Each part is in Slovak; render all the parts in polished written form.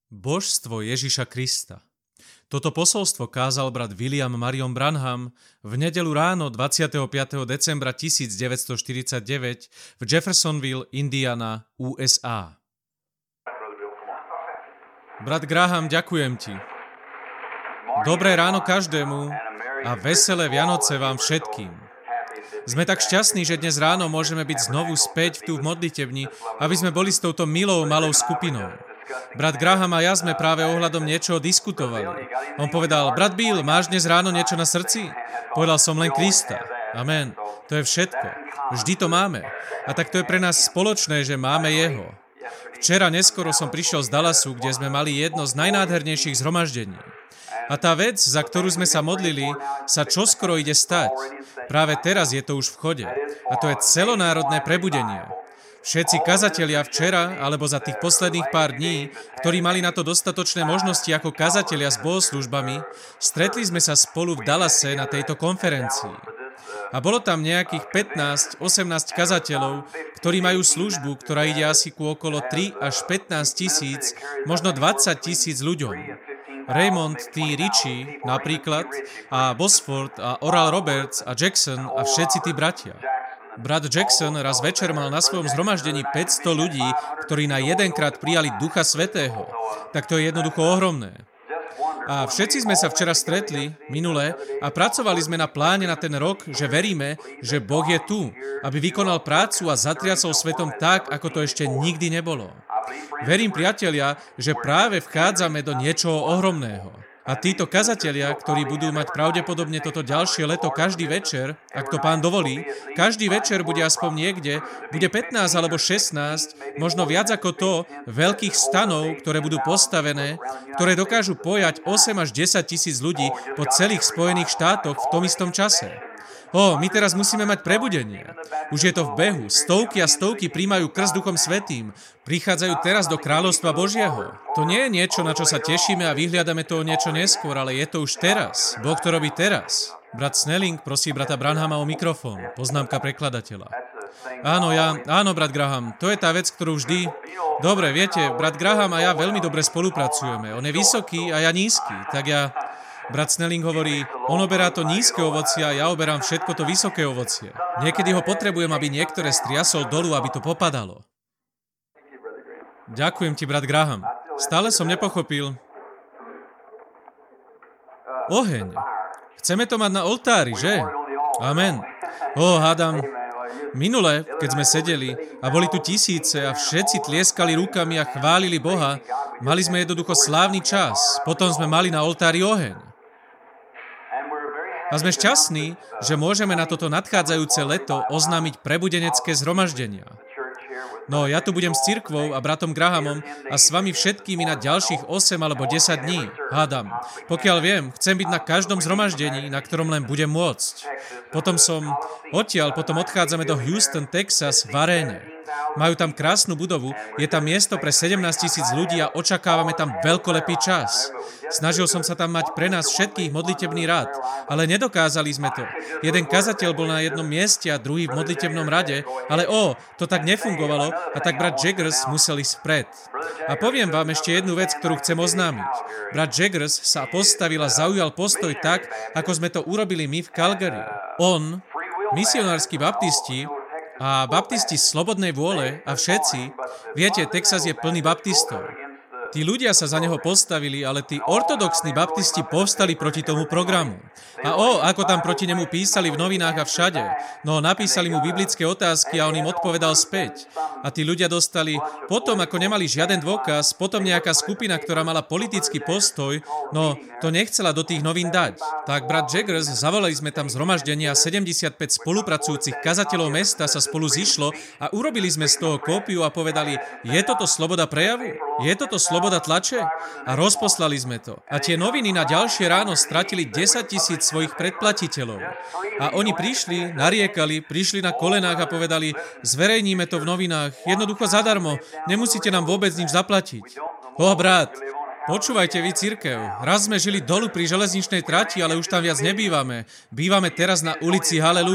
Božstvo Ježiša Krista. Toto posolstvo kázal brat William Marion Branham v nedeľu ráno 25. decembra 1949 v Jeffersonville, Indiana, USA. Brat Graham, ďakujem ti. Dobré ráno každému a veselé Vianoce vám všetkým. Sme tak šťastní, že dnes ráno môžeme byť znovu späť tu v modlitebni, aby sme boli s touto milou malou skupinou. Brat Graham a ja sme práve ohľadom niečoho diskutovali. On povedal, brat Bill, máš dnes ráno niečo na srdci? Povedal som len Krista. Amen. To je všetko. Vždy to máme. A tak to je pre nás spoločné, že máme jeho. Včera neskoro som prišiel z Dallasu, kde sme mali jedno z najnádhernejších zhromaždení. A tá vec, za ktorú sme sa modlili, sa čoskoro ide stať. Práve teraz je to už v chode. A to je celonárodné prebudenie. Všetci kazatelia včera, alebo za tých posledných pár dní, ktorí mali na to dostatočné možnosti ako kazatelia s bohoslužbami, stretli sme sa spolu v Dallase na tejto konferencii. A bolo tam nejakých 15-18 kazateľov, ktorí majú službu, ktorá ide asi ku okolo 3 až 15 tisíc, možno 20 tisíc ľuďom. Raymond T. Ritchie napríklad, a Bosford, a Oral Roberts, a Jackson, a všetci tí bratia. Brat Jackson raz večer mal na svojom zhromaždení 500 ľudí, ktorí na jedenkrát prijali Ducha Svätého. Tak to je jednoducho ohromné. A všetci sme sa včera stretli, minule, a pracovali sme na pláne na ten rok, že veríme, že Boh je tu, aby vykonal prácu a zatriasol svetom tak, ako to ešte nikdy nebolo. Verím, priatelia, že práve vchádzame do niečoho ohromného. A títo kazatelia, ktorí budú mať pravdepodobne toto ďalšie leto každý večer, ak to Pán dovolí, každý večer bude aspoň niekde, bude 15 alebo 16, možno viac ako to, veľkých stanov, ktoré budú postavené, ktoré dokážu pojať 8 až 10 tisíc ľudí po celých Spojených štátoch v tom istom čase. My teraz musíme mať prebudenie. Už je to v behu. Stovky a stovky príjmajú krst Duchom Svätým. Prichádzajú teraz do kráľovstva Božieho. To nie je niečo, na čo sa tešíme a vyhliadame toho niečo neskôr, ale je to už teraz. Boh to robí teraz. Brat Snelling prosí brata Branhama o mikrofón. Poznámka prekladateľa. Áno, brat Graham, to je tá vec, ktorú vždy... Dobre, viete, brat Graham a ja veľmi dobre spolupracujeme. On je vysoký a ja nízky, tak ja... Brat Snelling hovorí, on oberá to nízke ovocie a ja oberám všetko to vysoké ovocie. Niekedy ho potrebujem, aby niektoré striasol dolu, aby to popadalo. Ďakujem ti, brat Graham. Stále som nepochopil. Oheň. Chceme to mať na oltári, že? Amen. Hádam. Minule, keď sme sedeli a boli tu tisíce a všetci tlieskali rukami a chválili Boha, mali sme jednoducho slávny čas. Potom sme mali na oltári oheň. A sme šťastní, že môžeme na toto nadchádzajúce leto oznámiť prebudenecké zhromaždenia. No, ja tu budem s cirkvou a bratom Grahamom a s vami všetkými na ďalších 8 alebo 10 dní, hádam. Pokiaľ viem, chcem byť na každom zhromaždení, na ktorom len budem môcť. Potom odchádzame do Houston, Texas, v aréne. Majú tam krásnu budovu, je tam miesto pre 17 000 ľudí a očakávame tam veľkolepý čas. Snažil som sa tam mať pre nás všetkých modlitebný rád, ale nedokázali sme to. Jeden kazateľ bol na jednom mieste a druhý v modlitebnom rade, ale to tak nefungovalo a tak brat Jaggers musel ísť vpred. A poviem vám ešte jednu vec, ktorú chcem oznámiť. Brat Jaggers sa postavil a zaujal postoj tak, ako sme to urobili my v Calgary. On, misionársky baptisti, a baptisti slobodnej vôle a všetci, viete, Texas je plný baptistov. Tí ľudia sa za neho postavili, ale tí ortodoxní baptisti povstali proti tomu programu. A ako tam proti nemu písali v novinách a všade. No, napísali mu biblické otázky a on im odpovedal späť. A tí ľudia dostali, potom ako nemali žiaden dôkaz, potom nejaká skupina, ktorá mala politický postoj, no, to nechcela do tých novín dať. Tak brat Jaggers, zavolali sme tam zhromaždenie a 75 spolupracujúcich kazateľov mesta sa spolu zišlo a urobili sme z toho kópiu a povedali, je toto sloboda prejavu? Je toto sloboda tlače? A rozposlali sme to. A tie noviny na ďalšie ráno stratili 10 000 svojich predplatiteľov. A oni prišli, nariekali, prišli na kolenách a povedali, zverejníme to v novinách, jednoducho zadarmo, nemusíte nám vôbec nič zaplatiť. Brat, počúvajte vy, cirkev, raz sme žili dolu pri železničnej trati, ale už tam viac nebývame. Bývame teraz na ulici Haleluja.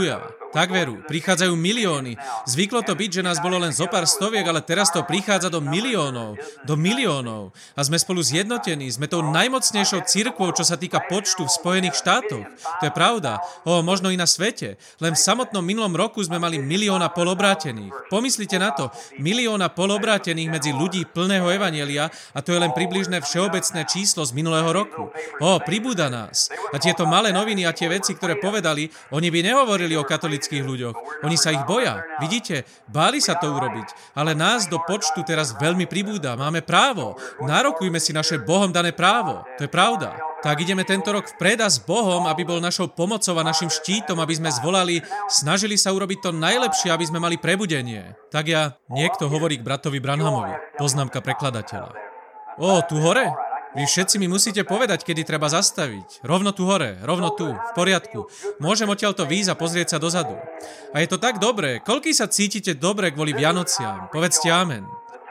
Tak veru, prichádzajú milióny. Zvyklo to byť, že nás bolo len zo pár stoviek, ale teraz to prichádza do miliónov. Do miliónov. A sme spolu zjednotení. Sme tou najmocnejšou cirkvou, čo sa týka počtu v Spojených štátoch. To je pravda. Možno i na svete. Len v samotnom minulom roku sme mali 1,5 milióna obrátených. Pomyslite na to. 1,5 milióna obrátených medzi ľudí plného evanjelia a to je len približné všeobecné číslo z minulého roku. Pribúda nás. A tieto malé noviny a tie veci, ktoré povedali, oni by nehovorili o katolíckych ľuďoch. Oni sa ich boja. Vidíte, báli sa to urobiť. Ale nás do počtu teraz veľmi pribúda. Máme právo. Nárokujme si naše Bohom dané právo. To je pravda. Tak ideme tento rok vpred a s Bohom, aby bol našou pomocou a našim štítom, aby sme snažili sa urobiť to najlepšie, aby sme mali prebudenie. Tak niekto hovorí k bratovi Branhamovi. Poznámka prekladateľa. Tu hore? Vy všetci mi musíte povedať, kedy treba zastaviť. Rovno tu hore, rovno tu, v poriadku. Môžem odtiaľto výjsť a pozrieť sa dozadu. A je to tak dobré. Koľký sa cítite dobre kvôli Vianociam? Povedzte amen.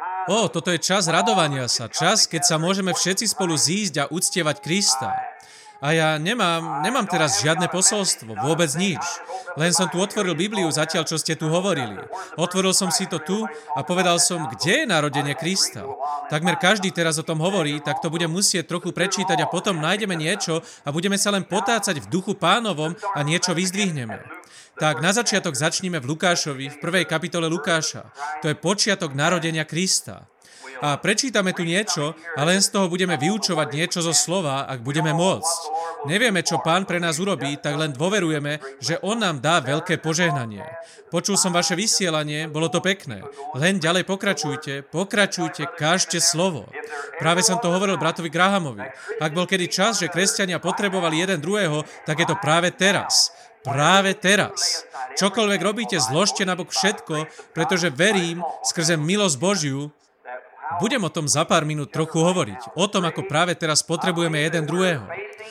Toto je čas radovania sa. Čas, keď sa môžeme všetci spolu zísť a uctievať Krista. A ja nemám teraz žiadne posolstvo, vôbec nič. Len som tu otvoril Bibliu zatiaľ, čo ste tu hovorili. Otvoril som si to tu a povedal som, kde je narodenie Krista. Takmer každý teraz o tom hovorí, tak to budem musieť trochu prečítať a potom nájdeme niečo a budeme sa len potácať v duchu Pánovom a niečo vyzdvihneme. Tak na začiatok začníme v Lukášovi, v 1. kapitole Lukáša. To je počiatok narodenia Krista. A prečítame tu niečo a len z toho budeme vyučovať niečo zo slova, ak budeme môcť. Nevieme, čo Pán pre nás urobí, tak len dôverujeme, že On nám dá veľké požehnanie. Počul som vaše vysielanie, bolo to pekné. Len ďalej pokračujte, kážte slovo. Práve som to hovoril bratovi Grahamovi. Ak bol kedy čas, že kresťania potrebovali jeden druhého, tak je to práve teraz. Práve teraz. Čokoľvek robíte, zložte nabok všetko, pretože verím, skrze milosť Božiu, budem o tom za pár minút trochu hovoriť. O tom, ako práve teraz potrebujeme jeden druhého.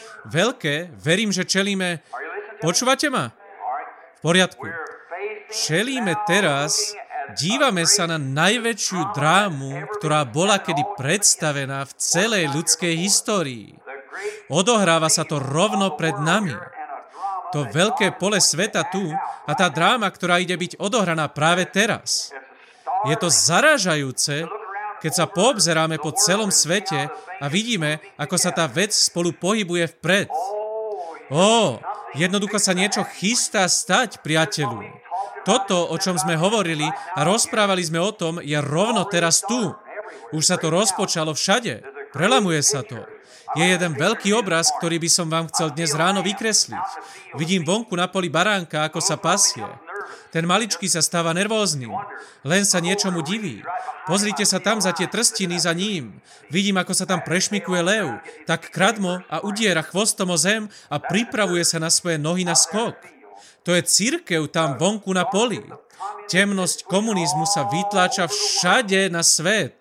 Verím, že čelíme... Počúvate ma? V poriadku. Čelíme teraz, dívame sa na najväčšiu drámu, ktorá bola kedy predstavená v celej ľudskej histórii. Odohráva sa to rovno pred nami. To veľké pole sveta tu a tá dráma, ktorá ide byť odohraná práve teraz. Je to zarážajúce, keď sa poobzeráme po celom svete a vidíme, ako sa tá vec spolu pohybuje vpred. Jednoducho sa niečo chystá stať, priateľu. Toto, o čom sme hovorili a rozprávali sme o tom, je rovno teraz tu. Už sa to rozpočalo všade. Prelamuje sa to. Je jeden veľký obraz, ktorý by som vám chcel dnes ráno vykresliť. Vidím vonku na poli baránka, ako sa pasie. Ten maličký sa stáva nervóznym. Len sa niečomu diví. Pozrite sa tam za tie trstiny za ním. Vidím, ako sa tam prešmikuje lev. Tak kradmo a udiera chvostom o zem a pripravuje sa na svoje nohy na skok. To je cirkev tam vonku na poli. Temnosť komunizmu sa vytláča všade na svet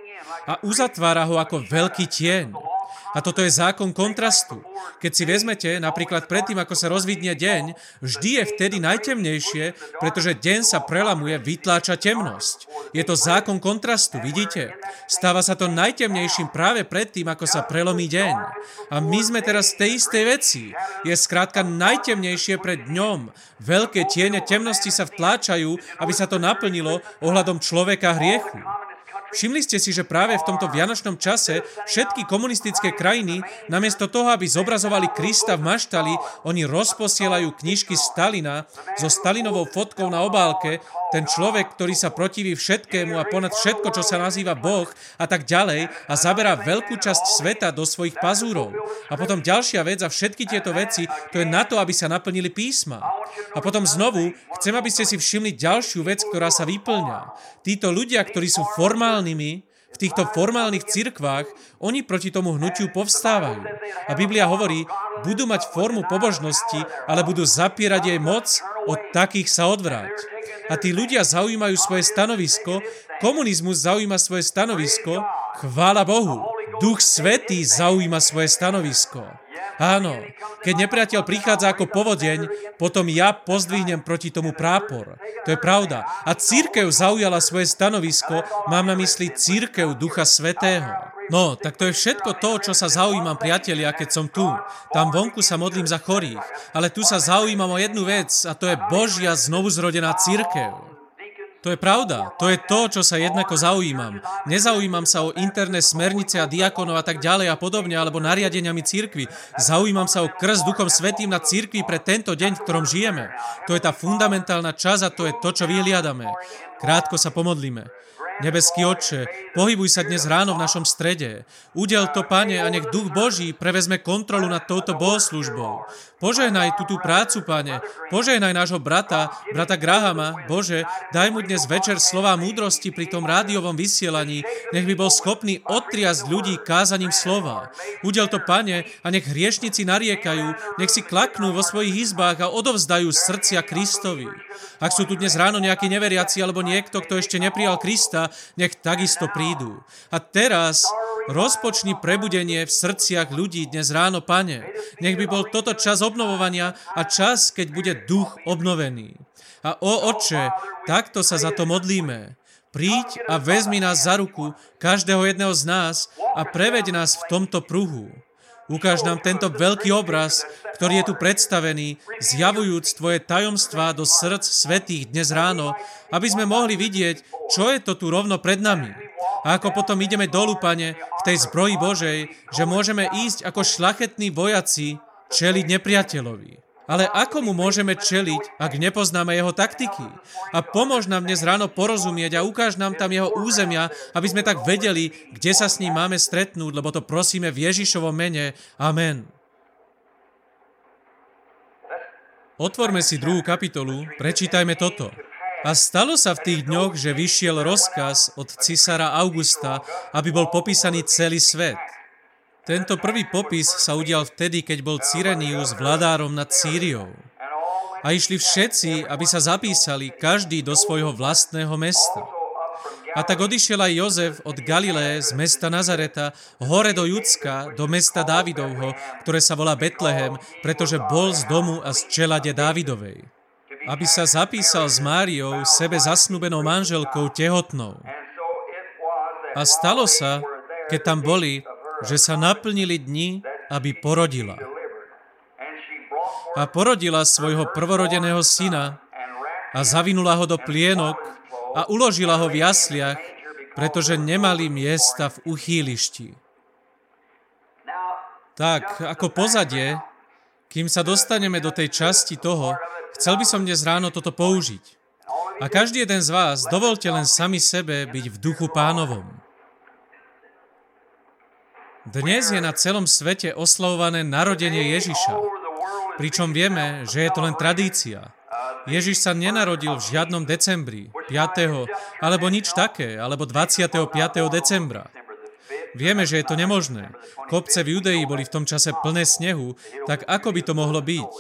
a uzatvára ho ako veľký tieň. A toto je zákon kontrastu. Keď si vezmete, napríklad predtým, ako sa rozvidnie deň, vždy je vtedy najtemnejšie, pretože deň sa prelamuje, vytláča temnosť. Je to zákon kontrastu, vidíte? Stáva sa to najtemnejším práve predtým, ako sa prelomí deň. A my sme teraz v tej istej veci. Je skrátka najtemnejšie pred dňom. Veľké tiene temnosti sa vtláčajú, aby sa to naplnilo ohľadom človeka hriechu. Všimli ste si, že práve v tomto vianočnom čase všetky komunistické krajiny, namiesto toho, aby zobrazovali Krista v maštali, oni rozposielajú knižky Stalina so Stalinovou fotkou na obálke, ten človek, ktorý sa protiví všetkému a ponad všetko, čo sa nazýva Boh a tak ďalej a zaberá veľkú časť sveta do svojich pazúrov. A potom ďalšia vec a všetky tieto veci, to je na to, aby sa naplnili písma. A potom znovu, chcem, aby ste si všimli ďalšiu vec, ktorá sa vyplňa. Títo ľudia, ktorí sú formálnymi, v týchto formálnych cirkvách, oni proti tomu hnutiu povstávajú. A Biblia hovorí, budú mať formu pobožnosti, ale budú zapierať jej moc, od takých sa odvráť. A tí ľudia zaujímajú svoje stanovisko, komunizmus zaujíma svoje stanovisko, chvála Bohu. Duch Svätý zaujíma svoje stanovisko. Áno, keď nepriateľ prichádza ako povodeň, potom ja pozdvihnem proti tomu prápor. To je pravda. A cirkev zaujala svoje stanovisko, mám na mysli cirkev Ducha Svätého. No, tak to je všetko to, čo sa zaujímam, priatelia, keď som tu. Tam vonku sa modlím za chorých, ale tu sa zaujímam o jednu vec a to je Božia znovuzrodená cirkev. To je pravda, to je to, čo sa jednako zaujímam. Nezaujímam sa o interné smernice a diakonov a tak ďalej a podobne, alebo nariadeniami cirkvi. Zaujímam sa o krst Duchom Svätým na cirkvi pre tento deň, v ktorom žijeme. To je tá fundamentálna časť a to je to, čo vyhliadame. Krátko sa pomodlíme. Nebeský Otče, pohybuj sa dnes ráno v našom strede. Udel to, Pane, a nech Duch Boží prevezme kontrolu nad touto bohoslužbou. Požehnaj tú prácu, Pane. Požehnaj nášho brata Grahama. Bože, daj mu dnes večer slová múdrosti pri tom rádiovom vysielaní. Nech by bol schopný otriasť ľudí kázaním slova. Udel to, Pane, a nech hriešnici nariekajú, nech si klaknú vo svojich izbách a odovzdajú srdcia Kristovi. Ak sú tu dnes ráno nejakí neveriaci alebo niekto, kto ešte neprijal Krista, nech takisto prídu. A teraz rozpočni prebudenie v srdciach ľudí dnes ráno, Pane. Nech by bol toto čas obnovovania a čas, keď bude duch obnovený. A Otče, takto sa za to modlíme. Príď a vezmi nás za ruku, každého jedného z nás, a preveď nás v tomto pruhu. Ukáž nám tento veľký obraz, ktorý je tu predstavený, zjavujúc Tvoje tajomstvá do srdc svätých dnes ráno, aby sme mohli vidieť, čo je to tu rovno pred nami. A ako potom ideme dolu, Pane, v tej zbroji Božej, že môžeme ísť ako šľachetní vojaci čeliť nepriateľovi. Ale ako mu môžeme čeliť, ak nepoznáme jeho taktiky? A pomôž nám dnes ráno porozumieť a ukáž nám tam jeho územia, aby sme tak vedeli, kde sa s ním máme stretnúť, lebo to prosíme v Ježišovom mene. Amen. Otvorme si 2. kapitolu, prečítajme toto. A stalo sa v tých dňoch, že vyšiel rozkaz od cisára Augusta, aby bol popísaný celý svet. Tento prvý popis sa udial vtedy, keď bol Cyrenius vladárom nad Sýriou. A išli všetci, aby sa zapísali, každý do svojho vlastného mesta. A tak odišiel aj Jozef od Galileje z mesta Nazareta hore do Judska, do mesta Dávidovho, ktoré sa volá Betlehem, pretože bol z domu a z čelade Dávidovej. Aby sa zapísal s Máriou, sebe zasnúbenou manželkou, tehotnou. A stalo sa, keď tam boli, že sa naplnili dni, aby porodila. A porodila svojho prvorodeného syna a zavinula ho do plienok a uložila ho v jasliach, pretože nemali miesta v uchýlišti. Tak, ako pozadie, kým sa dostaneme do tej časti toho, chcel by som dnes ráno toto použiť. A každý jeden z vás, dovolte len sami sebe byť v duchu Pánovom. Dnes je na celom svete oslavované narodenie Ježiša, pričom vieme, že je to len tradícia. Ježiš sa nenarodil v žiadnom decembri, 5. alebo nič také, alebo 25. decembra. Vieme, že je to nemožné. Kopce v Judei boli v tom čase plné snehu, tak ako by to mohlo byť?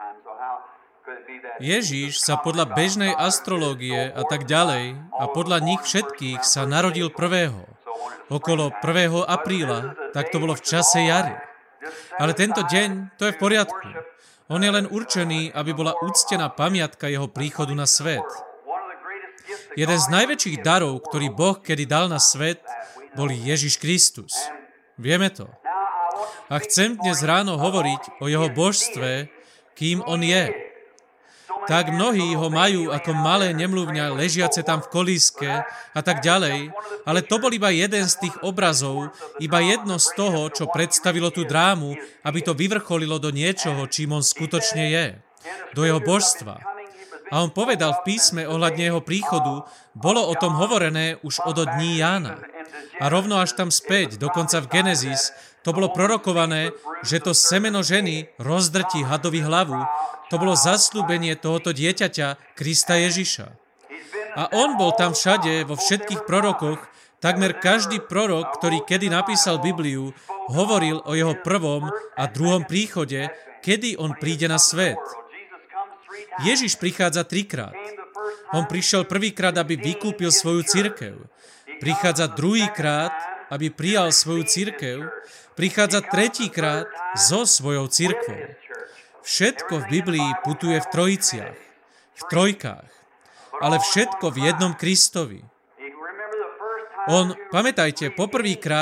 Ježiš sa podľa bežnej astrológie a tak ďalej a podľa nich všetkých sa narodil 1. Okolo 1. apríla, tak to bolo v čase jary. Ale tento deň, to je v poriadku. On je len určený, aby bola uctená pamiatka jeho príchodu na svet. Jeden z najväčších darov, ktorý Boh kedy dal na svet, bol Ježiš Kristus. Vieme to. A chcem dnes ráno hovoriť o jeho božstve, kým on je. Tak mnohí ho majú ako malé nemluvňa ležiace tam v kolíske a tak ďalej, ale to bol iba jeden z tých obrazov, iba jedno z toho, čo predstavilo tú drámu, aby to vyvrcholilo do niečoho, čím on skutočne je, do jeho božstva. A on povedal v písme ohľadne jeho príchodu, bolo o tom hovorené už od dní Jána. A rovno až tam späť, dokonca v Genesis, to bolo prorokované, že to semeno ženy rozdrtí hadovi hlavu. To bolo zasľúbenie tohoto dieťaťa, Krista Ježiša. A on bol tam všade, vo všetkých prorokoch, takmer každý prorok, ktorý kedy napísal Bibliu, hovoril o jeho prvom a druhom príchode, kedy on príde na svet. Ježiš prichádza 3-krát. On prišiel prvýkrát, aby vykúpil svoju cirkev. Prichádza druhýkrát, aby prijal svoju cirkev. Prichádza 3-krát so svojou cirkvou. Všetko v Biblii putuje v trojiciach, v trojkách, ale všetko v jednom Kristovi. On, pamätajte, poprvýkrát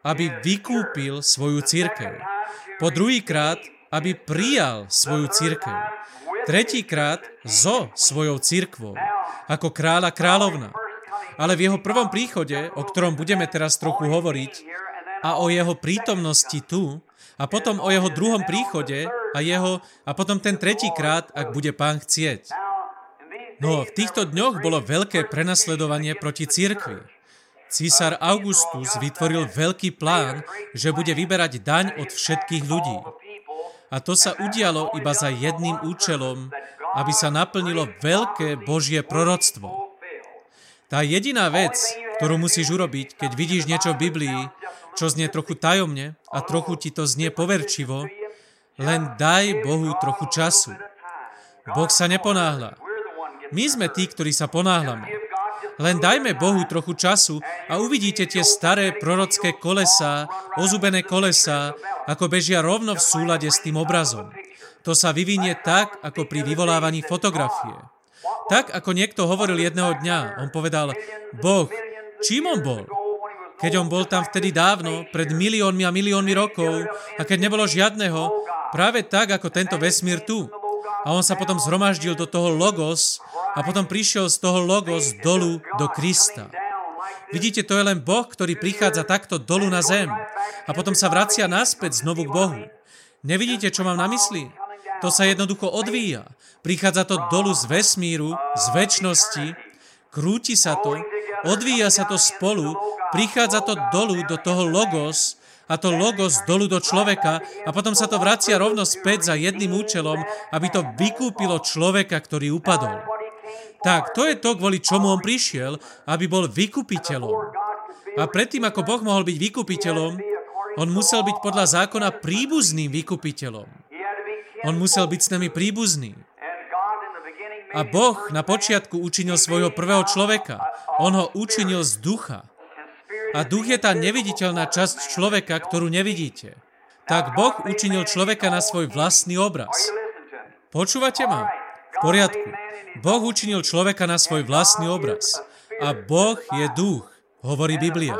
aby vykúpil svoju cirkev. Po druhýkrát, aby prijal svoju cirkev. Tretíkrát so svojou cirkvou, ako kráľ a kráľovna. Ale v jeho prvom príchode, o ktorom budeme teraz trochu hovoriť, a o jeho prítomnosti tu, a potom o jeho druhom príchode a potom ten tretíkrát, ak bude Pán chcieť. No, v týchto dňoch bolo veľké prenasledovanie proti cirkvi. Císar Augustus vytvoril veľký plán, že bude vyberať daň od všetkých ľudí. A to sa udialo iba za jedným účelom, aby sa naplnilo veľké Božie proroctvo. Tá jediná vec, ktorú musíš urobiť, keď vidíš niečo v Biblii, čo znie trochu tajomne a trochu ti to znie poverčivo, len daj Bohu trochu času. Boh sa neponáhľa. My sme tí, ktorí sa ponáhľame. Len dajme Bohu trochu času a uvidíte tie staré prorocké kolesá, ozubené kolesá, ako bežia rovno v súlade s tým obrazom. To sa vyvinie tak, ako pri vyvolávaní fotografie. Tak, ako niekto hovoril jedného dňa, on povedal, Boh, čím on bol? Keď on bol tam vtedy dávno, pred miliónmi a miliónmi rokov, a keď nebolo žiadneho, práve tak, ako tento vesmír tu. A on sa potom zhromaždil do toho Logos a potom prišiel z toho Logos dolu do Krista. Vidíte, to je len Boh, ktorý prichádza takto dolu na zem a potom sa vracia naspäť znovu k Bohu. Nevidíte, čo mám na mysli? To sa jednoducho odvíja. Prichádza to dolu z vesmíru, z večnosti, krúti sa to, odvíja sa to spolu, prichádza to dolu do toho Logos a to Logos dolu do človeka a potom sa to vracia rovno späť za jedným účelom, aby to vykúpilo človeka, ktorý upadol. Tak, to je to, kvôli čomu on prišiel, aby bol vykupiteľom. A predtým, ako Boh mohol byť vykupiteľom, on musel byť podľa zákona príbuzným vykupiteľom. On musel byť s nami príbuzný. A Boh na počiatku učinil svojho prvého človeka. On ho učinil z ducha. A duch je tá neviditeľná časť človeka, ktorú nevidíte. Tak Boh učinil človeka na svoj vlastný obraz. Počúvate ma? V poriadku. Boh učinil človeka na svoj vlastný obraz. A Boh je duch, hovorí Biblia.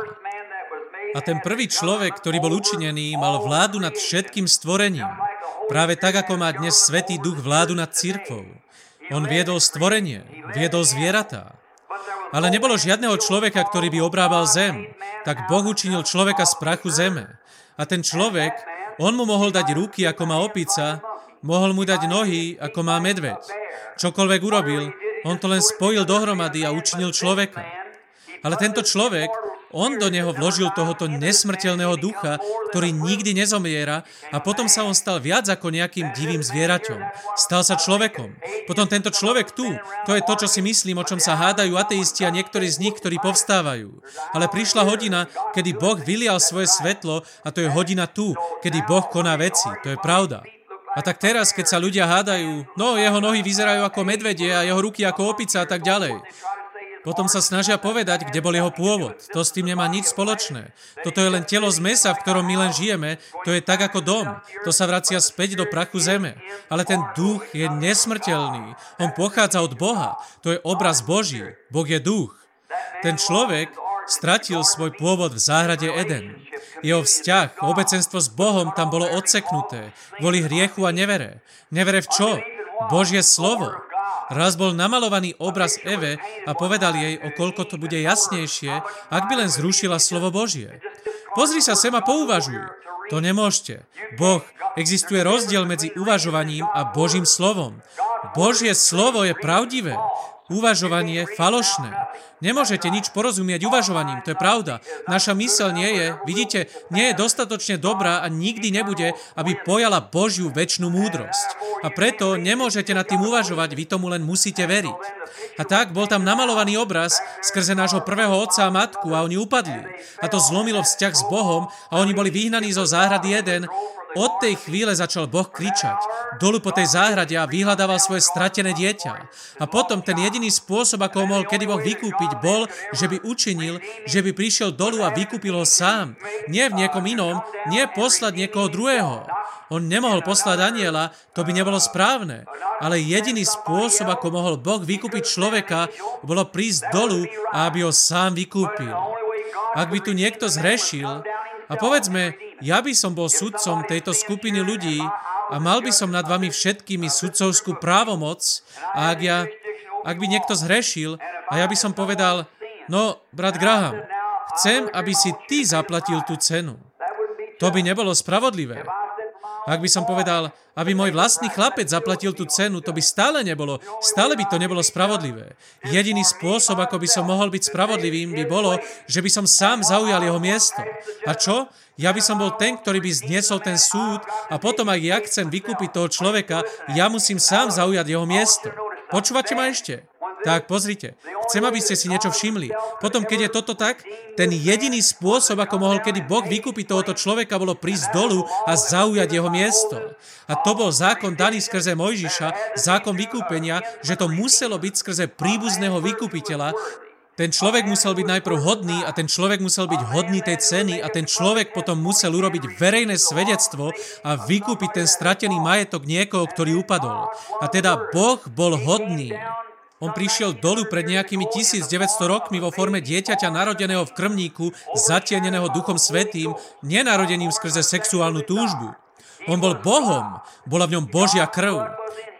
A ten prvý človek, ktorý bol učinený, mal vládu nad všetkým stvorením. Práve tak, ako má dnes Svätý Duch vládu nad cirkvou. On viedol stvorenie, viedol zvieratá. Ale nebolo žiadneho človeka, ktorý by obrábal zem. Tak Boh učinil človeka z prachu zeme. A ten človek, on mu mohol dať ruky, ako má opica, mohol mu dať nohy, ako má medveď. Čokoľvek urobil, on to len spojil dohromady a učinil človeka. Ale tento človek, on do neho vložil tohoto nesmrteľného ducha, ktorý nikdy nezomiera a potom sa on stal viac ako nejakým divým zvieraťom. Stal sa človekom. Potom tento človek tu, to je to, čo si myslím, o čom sa hádajú ateisti a niektorí z nich, ktorí povstávajú. Ale prišla hodina, kedy Boh vylial svoje svetlo a to je hodina tu, kedy Boh koná veci. To je pravda. A tak teraz, keď sa ľudia hádajú, no jeho nohy vyzerajú ako medvedie a jeho ruky ako opica a tak ďalej. Potom sa snažia povedať, kde bol jeho pôvod. To s tým nemá nič spoločné. Toto je len telo z mesa, v ktorom my len žijeme. To je tak ako dom. To sa vracia späť do prachu zeme. Ale ten duch je nesmrteľný. On pochádza od Boha. To je obraz Boží. Boh je duch. Ten človek stratil svoj pôvod v záhrade Eden. Jeho vzťah, obecenstvo s Bohom tam bolo odseknuté. Kvôli hriechu a nevere. Nevere v čo? Božie slovo. Raz bol namalovaný obraz Eve a povedal jej, o koľko to bude jasnejšie, ak by len zrušila slovo Božie. Pozri sa sem a pouvažuj. To nemôžete. Boh, existuje rozdiel medzi uvažovaním a Božím slovom. Božie slovo je pravdivé. Uvažovanie je falošné. Nemôžete nič porozumieť uvažovaním, to je pravda. Naša myseľ nie je, vidíte, nie je dostatočne dobrá a nikdy nebude, aby pojala Božiu večnú múdrosť. A preto nemôžete nad tým uvažovať, vy tomu len musíte veriť. A tak bol tam namalovaný obraz skrze nášho prvého otca a matku a oni upadli. A to zlomilo vzťah s Bohom a oni boli vyhnaní zo záhrady Eden. Od tej chvíle začal Boh kričať dolu po tej záhrade a vyhľadával svoje stratené dieťa. A potom ten jediný spôsob, ako ho mohol kedy Boh vykúpiť, bol, že by učinil, že by prišiel dolu a vykúpil ho sám. Nie v niekom inom, nie poslať niekoho druhého. On nemohol poslať anjela, to by nebolo správne. Ale jediný spôsob, ako mohol Boh vykúpiť človeka, bolo prísť dolu a aby ho sám vykúpil. Ak by tu niekto zhrešil, A povedzme, ja by som bol sudcom tejto skupiny ľudí a mal by som nad vami všetkými sudcovskú právomoc a ak by niekto zhrešil a ja by som povedal, no, brat Graham, chcem, aby si ty zaplatil tú cenu. To by nebolo spravodlivé. Ak by som povedal, aby môj vlastný chlapec zaplatil tú cenu, to by stále by to nebolo spravodlivé. Jediný spôsob, ako by som mohol byť spravodlivým, by bolo, že by som sám zaujal jeho miesto. A čo? Ja by som bol ten, ktorý by zniesol ten súd a potom, ak ja chcem vykúpiť toho človeka, ja musím sám zaujať jeho miesto. Počúvate ma ešte? Tak, pozrite. Chcem, aby ste si niečo všimli. Potom, keď je toto tak, ten jediný spôsob, ako mohol kedy Boh vykúpiť tohoto človeka, bolo prísť dolu a zaujať jeho miesto. A to bol zákon daný skrze Mojžiša, zákon vykúpenia, že to muselo byť skrze príbuzného vykúpiteľa. Ten človek musel byť najprv hodný a ten človek musel byť hodný tej ceny a ten človek potom musel urobiť verejné svedectvo a vykúpiť ten stratený majetok niekoho, ktorý upadol. A teda Boh bol hodný. On prišiel dolu pred nejakými 1900 rokmi vo forme dieťaťa narodeného v krmníku, zatieneného Duchom Svätým, nenarodeným skrze sexuálnu túžbu. On bol Bohom, bola v ňom Božia krv.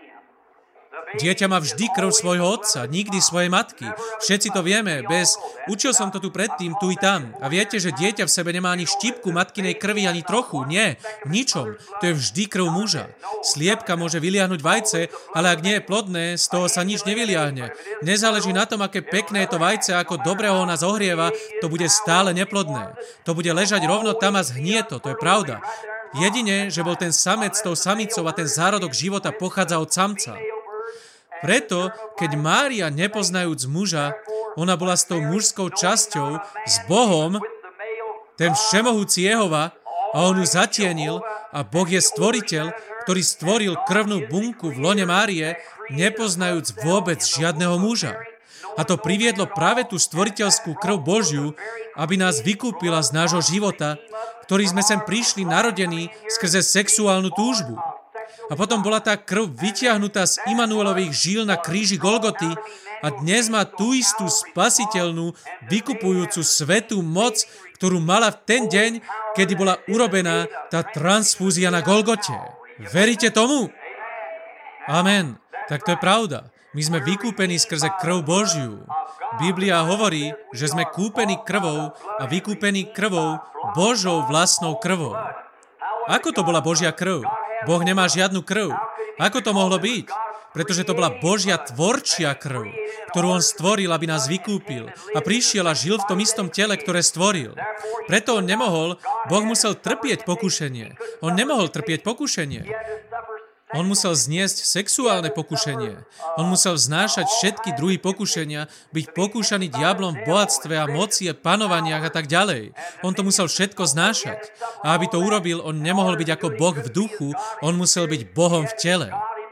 Dieťa má vždy krv svojho otca, nikdy svojej matky. Všetci to vieme, učil som to tu predtým, tu i tam. A viete, že dieťa v sebe nemá ani štipku matkinej krvi, ani trochu. Nie, v ničom. To je vždy krv muža. Sliepka môže vyliahnuť vajce, ale ak nie je plodné, z toho sa nič nevyliahne. Nezáleží na tom, aké pekné je to vajce, ako dobre ho ona zohrieva, to bude stále neplodné. To bude ležať rovno tam a zhnie to je pravda. Jedine, že bol ten samec s tou samicou a ten zárodok života pochádza od samca. Preto, keď Mária, nepoznajúc muža, ona bola s tou mužskou časťou, s Bohom, ten všemohúci Jehova, a on ju zatienil, a Boh je stvoriteľ, ktorý stvoril krvnú bunku v lone Márie, nepoznajúc vôbec žiadneho muža. A to priviedlo práve tú stvoriteľskú krv Božiu, aby nás vykúpila z nášho života, ktorý sme sem prišli narodení skrze sexuálnu túžbu. A potom bola tá krv vytiahnutá z Imanuelových žíl na kríži Golgoty a dnes má tú istú spasiteľnú, vykupujúcu svätú moc, ktorú mala v ten deň, kedy bola urobená tá transfúzia na Golgote. Veríte tomu? Amen. Tak to je pravda. My sme vykúpení skrze krv Božiu. Biblia hovorí, že sme kúpení krvou a vykúpení krvou Božou vlastnou krvou. Ako to bola Božia krv? Boh nemá žiadnu krv. Ako to mohlo byť? Pretože to bola Božia tvorčia krv, ktorú on stvoril, aby nás vykúpil. A prišiel a žil v tom istom tele, ktoré stvoril. Preto on nemohol, Boh musel trpieť pokušenie. On nemohol trpieť pokušenie. On musel zniesť sexuálne pokušenie. On musel vznášať všetky druhy pokušenia, byť pokúšaný diablom v bohatstve a moci a panovaniach a tak ďalej. On to musel všetko znášať. A aby to urobil, on nemohol byť ako Boh v duchu, on musel byť Bohom v tele.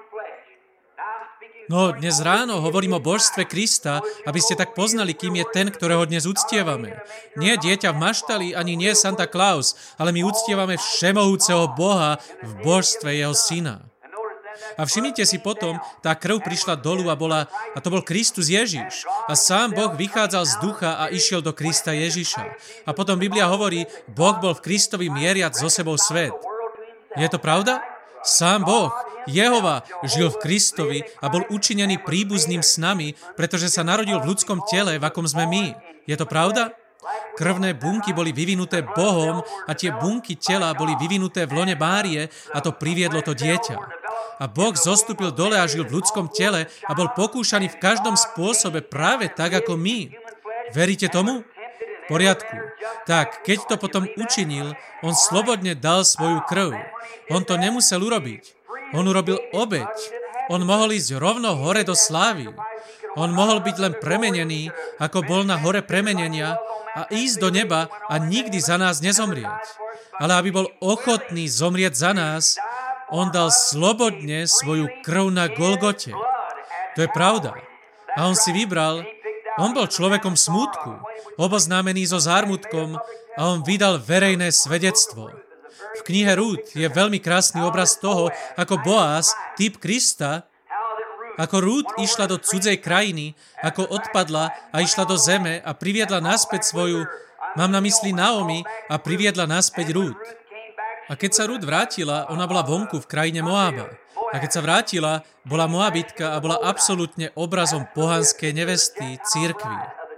No, dnes ráno hovorím o božstve Krista, aby ste tak poznali, kým je ten, ktorého dnes uctievame. Nie dieťa v maštali, ani nie Santa Claus, ale my uctievame všemohúceho Boha v božstve jeho syna. A všimnite si potom, tá krv prišla dolu a to bol Kristus Ježiš. A sám Boh vychádzal z ducha a išiel do Krista Ježiša. A potom Biblia hovorí, Boh bol v Kristovi mieriac so sebou svet. Je to pravda? Sám Boh, Jehova, žil v Kristovi a bol učinený príbuzným s nami, pretože sa narodil v ľudskom tele, v akom sme my. Je to pravda? Krvné bunky boli vyvinuté Bohom a tie bunky tela boli vyvinuté v lone Márie a to priviedlo to dieťa. A Boh zostúpil dole a žil v ľudskom tele a bol pokúšaný v každom spôsobe práve tak, ako my. Veríte tomu? V poriadku. Tak, keď to potom učinil, on slobodne dal svoju krv. On to nemusel urobiť. On urobil obeť. On mohol ísť rovno hore do slávy. On mohol byť len premenený, ako bol na hore premenenia, a ísť do neba a nikdy za nás nezomrieť. Ale aby bol ochotný zomrieť za nás, on dal slobodne svoju krv na Golgote. To je pravda. A on si vybral, on bol človekom smútku, oboznámený so zármutkom a on vydal verejné svedectvo. V knihe Rút je veľmi krásny obraz toho, ako Boaz, typ Krista, ako Rút išla do cudzej krajiny, ako odpadla a išla do zeme a priviedla naspäť svoju Mám na mysli Naomi a priviedla naspäť Rút. A keď sa Rút vrátila, ona bola vonku v krajine Moába. A keď sa vrátila, bola Moabitka a bola absolútne obrazom pohanskej nevesty, cirkvi.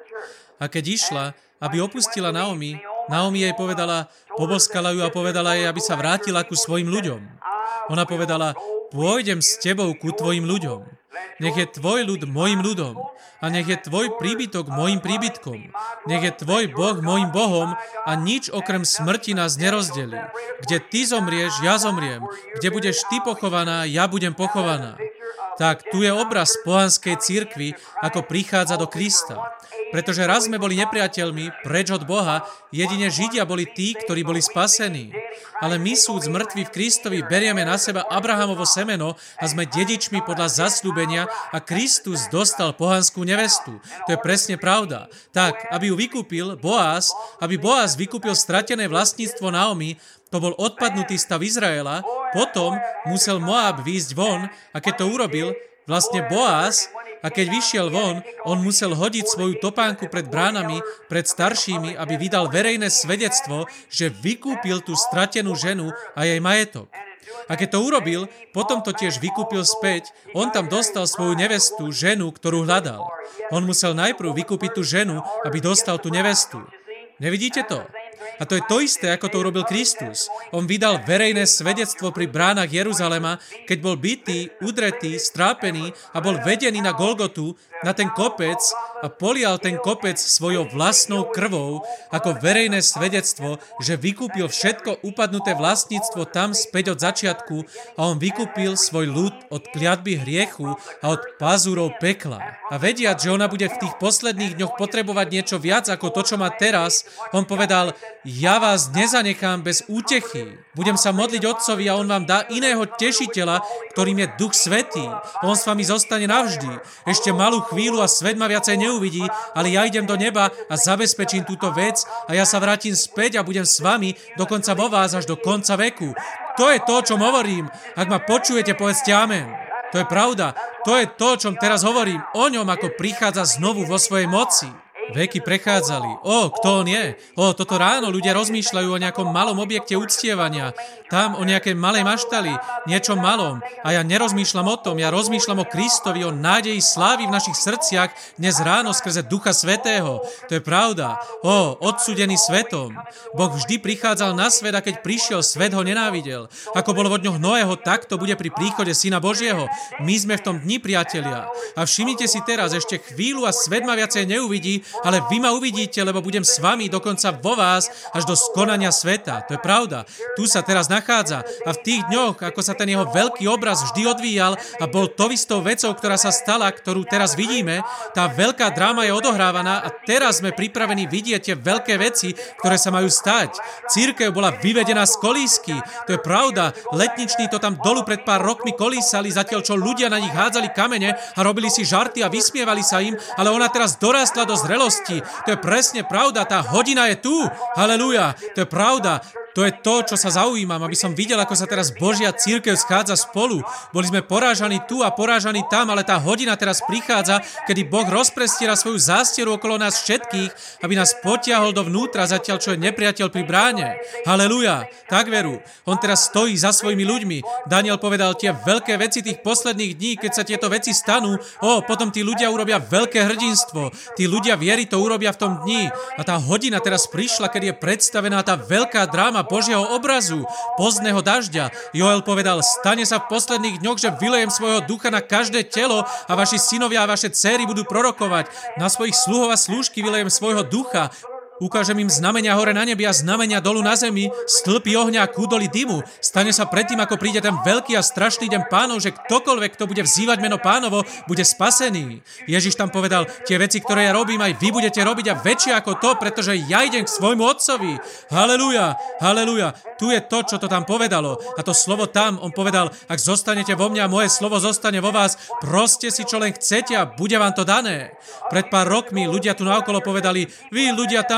A keď išla, aby opustila Naomi, Naomi jej povedala, poboskala ju a povedala jej, aby sa vrátila ku svojim ľuďom. Ona povedala, pôjdem s tebou ku tvojim ľuďom. Nech je tvoj ľud mojim ľudom a nech je tvoj príbytok mojim príbytkom. Nech je tvoj Boh mojim Bohom a nič okrem smrti nás nerozdelí. Kde ty zomrieš, ja zomriem. Kde budeš ty pochovaná, ja budem pochovaná. Tak tu je obraz pohanskej cirkvi, ako prichádza do Krista. Pretože raz sme boli nepriateľmi, preč od Boha, jedine Židia boli tí, ktorí boli spasení. Ale my súd mŕtvi v Kristovi berieme na seba Abrahamovo semeno a sme dedičmi podľa zasľúbenia a Kristus dostal pohanskú nevestu. To je presne pravda. Tak, aby ju vykúpil Boaz, aby Boaz vykúpil stratené vlastníctvo Naomi, to bol odpadnutý stav Izraela, potom musel Moab výjsť von a keď to urobil, vlastne Boaz, a keď vyšiel von, on musel hodiť svoju topánku pred bránami, pred staršími, aby vydal verejné svedectvo, že vykúpil tú stratenú ženu a jej majetok. A keď to urobil, potom to tiež vykúpil späť, on tam dostal svoju nevestu, ženu, ktorú hľadal. On musel najprv vykúpiť tú ženu, aby dostal tú nevestu. Nevidíte to? A to je to isté, ako to urobil Kristus. On vydal verejné svedectvo pri bránach Jeruzalema, keď bol bitý, udretý, strápený a bol vedený na Golgotu, na ten kopec a polial ten kopec svojou vlastnou krvou ako verejné svedectvo, že vykúpil všetko upadnuté vlastníctvo tam späť od začiatku a on vykúpil svoj ľud od kliatby hriechu a od pazúrov pekla. A vediac, že ona bude v tých posledných dňoch potrebovať niečo viac ako to, čo má teraz, on povedal, ja vás nezanechám bez útechy. Budem sa modliť Otcovi a on vám dá iného tešiteľa, ktorým je Duch Svätý. On s vami zostane navždy. Ešte malú chvíľu a svet ma viacej neuvidí, ale ja idem do neba a zabezpečím túto vec a ja sa vrátim späť a budem s vami dokonca vo vás až do konca veku. To je to, o čom hovorím. Ak ma počujete, povedzte amen. To je pravda. To je to, o čom teraz hovorím. O ňom, ako prichádza znovu vo svojej moci. Veky prechádzali. Kto on je? Toto ráno ľudia rozmýšľajú o nejakom malom objekte uctievania. Tam o nejakej malej maštali, niečom malom. A ja nerozmýšľam o tom, ja rozmýšľam o Kristovi, o nádeji slávy v našich srdciach dnes ráno skrze Ducha Svätého. To je pravda. Odsúdený svetom. Boh vždy prichádzal na svet a keď prišiel, svet ho nenávidel. Ako bolo vo dňoch Noého, tak to bude pri príchode Syna Božieho. My sme v tom dni, priatelia. A všimnite si teraz, ešte chvíľu a svet ma viacej neuvidí, ale vy ma uvidíte, lebo budem s vami dokonca vo vás až do skonania sveta. To je pravda. Tu sa teraz nachádza. A v tých dňoch, ako sa ten jeho veľký obraz vždy odvíjal a bol to istou vecou, ktorá sa stala, ktorú teraz vidíme, tá veľká dráma je odohrávaná a teraz sme pripravení vidieť tie veľké veci, ktoré sa majú stať. Cirkev bola vyvedená z kolísky. To je pravda. Letniční to tam dolu pred pár rokmi kolísali, zatiaľ čo ľudia na nich hádzali kamene a robili si žarty a vysmievali sa im, ale ona teraz dorástla do zrelosti. To je presne pravda, tá hodina je tu. Halelúja, to je pravda. To je to, čo sa zaujímam, aby som videl, ako sa teraz Božia cirkev schádza spolu. Boli sme porážaní tu a porážaní tam, ale tá hodina teraz prichádza, kedy Boh rozprestiera svoju zástieru okolo nás všetkých, aby nás potiahol dovnútra, zatiaľ čo je nepriateľ pri bráne. Halelúja, tak veru. On teraz stojí za svojimi ľuďmi. Daniel povedal tie veľké veci tých posledných dní, keď sa tieto veci stanú, potom tí ľudia urobia veľké hrdinstvo. Tí ľudia viery to urobia v tom dni. A tá hodina teraz prišla, keď je predstavená tá veľká dráma Božieho obrazu, pozdného dažďa. Joel povedal, stane sa v posledných dňoch, že vylejem svojho ducha na každé telo a vaši synovia a vaše dcéry budú prorokovať. Na svojich sluhov a slúžky vylejem svojho ducha. Ukážem im znamenia hore na nebi a znamenia dolu na zemi, stĺpy ohňa a kúdoly dymu. Stane sa predtým, ako príde ten veľký a strašný deň Pánov, že ktokoľvek, kto bude vzývať meno Pánovo, bude spasený. Ježiš tam povedal, tie veci, ktoré ja robím, aj vy budete robiť a väčšie ako to, pretože ja idem k svojmu Otcovi. Halelúja, halelúja. Tu je to, čo to tam povedalo. A to slovo tam, on povedal, ak zostanete vo mne a moje slovo zostane vo vás, proste si čo len chcete a bude vám to dané. Pred pár rokmi ľudia tu naokolo povedali, vy ľudia tam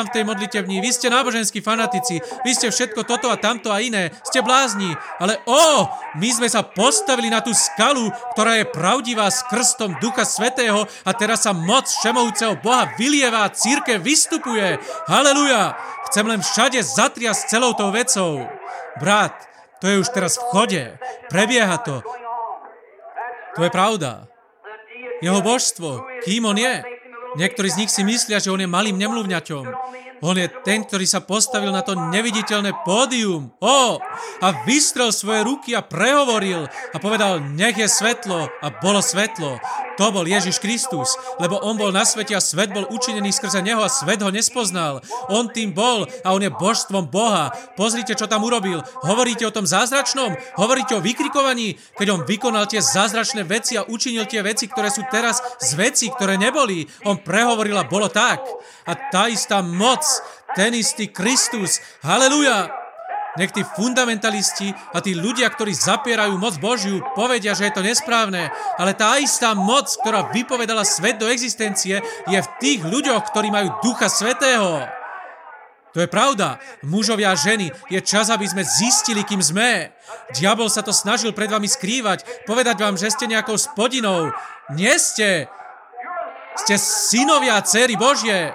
tam v tej modlitevni, vy ste náboženskí fanatici, vy ste všetko toto a tamto a iné, ste blázni, ale my sme sa postavili na tú skalu, ktorá je pravdivá s krstom Ducha Svätého a teraz sa moc všemohúceho Boha vylieva a cirkev vystupuje. Haleluja! Chcem len všade zatriasť celou tou vecou. Brat, to je už teraz v chode, prebieha to. To je pravda. Jeho božstvo, kým on je? Niektorí z nich si myslia, že on je malým nemluvňaťom. On je ten, ktorý sa postavil na to neviditeľné pódium. A vystrel svoje ruky a prehovoril a povedal, nech je svetlo a bolo svetlo. To bol Ježiš Kristus, lebo on bol na svete a svet bol učinený skrze neho a svet ho nespoznal. On tým bol a on je božstvom Boha. Pozrite, čo tam urobil. Hovoríte o tom zázračnom? Hovoríte o vykrikovaní, keď on vykonal tie zázračné veci a učinil tie veci, ktoré sú teraz z vecí, ktoré neboli. On prehovoril a bolo tak. A tá istá moc, ten istý Kristus, haleluja! Nech tí fundamentalisti a tí ľudia, ktorí zapierajú moc Božiu, povedia, že je to nesprávne, ale tá istá moc, ktorá vypovedala svet do existencie, je v tých ľuďoch, ktorí majú Ducha Svätého. To je pravda. Mužovia a ženy, je čas, aby sme zistili, kým sme. Diabol sa to snažil pred vami skrývať, povedať vám, že ste nejakou spodinnou. Nie ste. Ste synovia a dcéry Božie.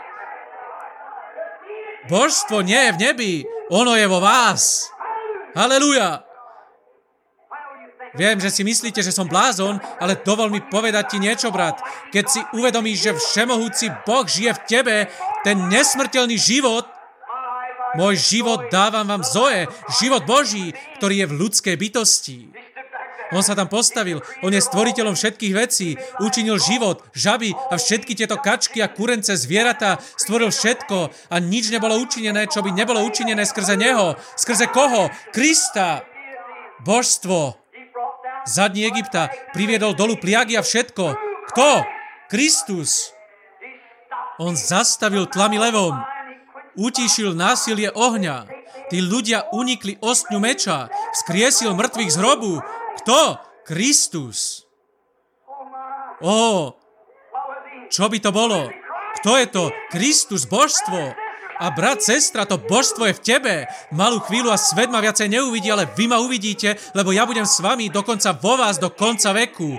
Božstvo nie je v nebi, ono je vo vás. Halelúja. Viem, že si myslíte, že som blázon, ale dovol mi povedať ti niečo, brat. Keď si uvedomíš, že všemohúci Boh žije v tebe, ten nesmrteľný život, môj život dávam vám Zoe, život Boží, ktorý je v ľudskej bytosti. On sa tam postavil, on je stvoriteľom všetkých vecí, učinil život, žaby a všetky tieto kačky a kurence, zvieratá, stvoril všetko a nič nebolo učinené, čo by nebolo učinené skrze neho. Skrze koho? Krista. Božstvo. Zadní Egypta priviedol dolu pliagy a všetko. Kto? Kristus. On zastavil tlamy levom. Utíšil násilie ohňa. Tí ľudia unikli ostňu meča. Vzkriesil mŕtvych z hrobu. Kto? Kristus. Čo by to bolo? Kto je to? Kristus, božstvo. A brat, sestra, to božstvo je v tebe. Malú chvíľu a svet ma viacej neuvidí, ale vy ma uvidíte, lebo ja budem s vami dokonca vo vás do konca veku.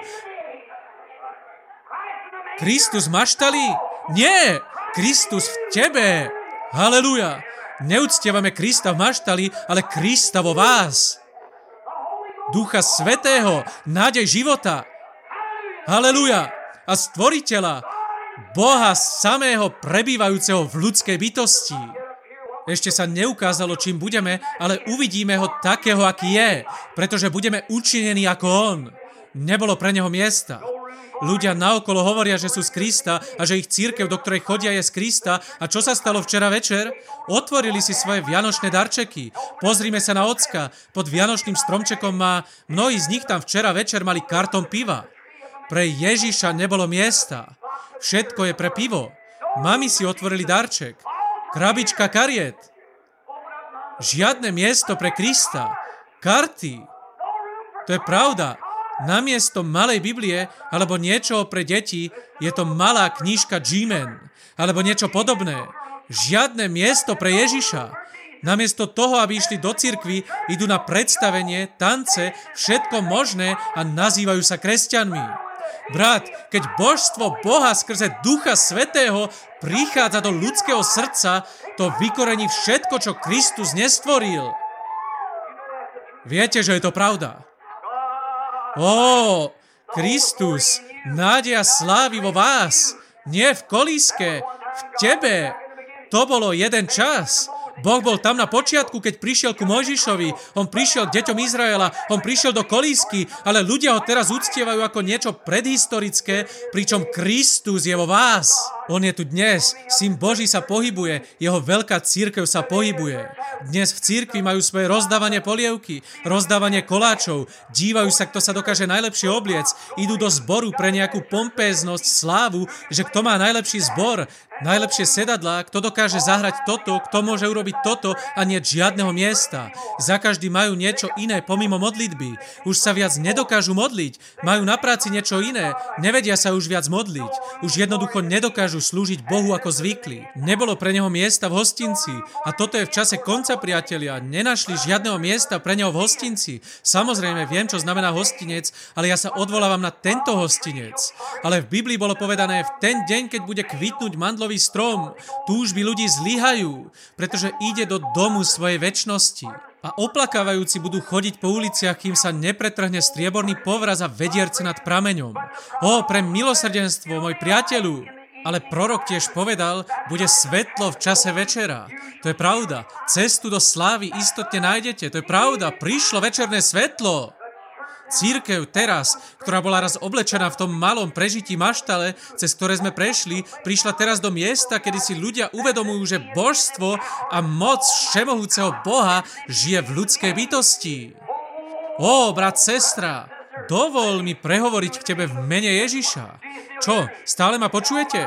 Kristus maštali? Nie! Kristus v tebe. Halelúja. Neuctievame Krista v maštali, ale Krista vo vás. Ducha Svätého, nádej života. Halelúja. A stvoriteľa, Boha samého prebývajúceho v ľudskej bytosti. Ešte sa neukázalo, čím budeme, ale uvidíme ho takého, aký je, pretože budeme učinení ako on. Nebolo pre neho miesta. Ľudia naokolo hovoria, že sú z Krista a že ich cirkev, do ktorej chodia, je z Krista. A čo sa stalo včera večer? Otvorili si svoje vianočné darčeky. Pozrime sa na ocka. Pod vianočným stromčekom mnohí z nich tam včera večer mali karton piva. Pre Ježiša nebolo miesta. Všetko je pre pivo. Mami si otvorili darček. Krabička kariet. Žiadne miesto pre Krista. Karty. To je pravda. Namiesto malej Biblie alebo niečoho pre deti je to malá knižka G-Men alebo niečo podobné. Žiadne miesto pre Ježiša. Namiesto toho, aby išli do cirkvi, idú na predstavenie, tance, všetko možné a nazývajú sa kresťanmi. Brat, keď božstvo Boha skrze Ducha Svätého prichádza do ľudského srdca, to vykorení všetko, čo Kristus nestvoril. Viete, že je to pravda. Kristus, nádej a slávy vo vás, nie v kolíske, v tebe. To bolo jeden čas. Boh bol tam na počiatku, keď prišiel ku Mojžišovi. On prišiel k deťom Izraela, on prišiel do kolísky, ale ľudia ho teraz uctievajú ako niečo predhistorické, pričom Kristus je vo vás. On je tu dnes, Syn Boží sa pohybuje, jeho veľká cirkev sa pohybuje. Dnes v cirkvi majú svoje rozdávanie polievky, rozdávanie koláčov, dívajú sa, kto sa dokáže najlepšie obliec, idú do zboru pre nejakú pompéznosť, slávu, že kto má najlepší zbor, najlepšie sedadlá, kto dokáže zahrať toto, kto môže urobiť toto a nie žiadneho miesta. Za každý majú niečo iné pomimo modlitby. Už sa viac nedokážu modliť, majú na práci niečo iné, nevedia sa už viac modliť. Už jednoducho nedokážu nedokážu slúžiť Bohu ako zvykli. Nebolo pre neho miesta v hostinci. A toto je v čase konca, priatelia. Nenašli žiadneho miesta pre neho v hostinci. Samozrejme, viem, čo znamená hostinec, ale ja sa odvolávam na tento hostinec. Ale v Biblii bolo povedané, v ten deň, keď bude kvitnúť mandlový strom, túžby ľudí zlyhajú, pretože ide do domu svojej večnosti. A oplakávajúci budú chodiť po uliciach, kým sa nepretrhne strieborný povraz a vedierce nad prameňom. Pre milosrdenstvo, môj priateľu! Ale prorok tiež povedal, bude svetlo v čase večera. To je pravda. Cestu do slávy istotne nájdete. To je pravda. Prišlo večerné svetlo. Cirkev teraz, ktorá bola raz oblečená v tom malom prežití maštale, cez ktoré sme prešli, prišla teraz do miesta, kedy si ľudia uvedomujú, že božstvo a moc všemohúceho Boha žije v ľudskej bytosti. Brat, sestra, dovol mi prehovoriť k tebe v mene Ježiša. Čo, stále ma počujete?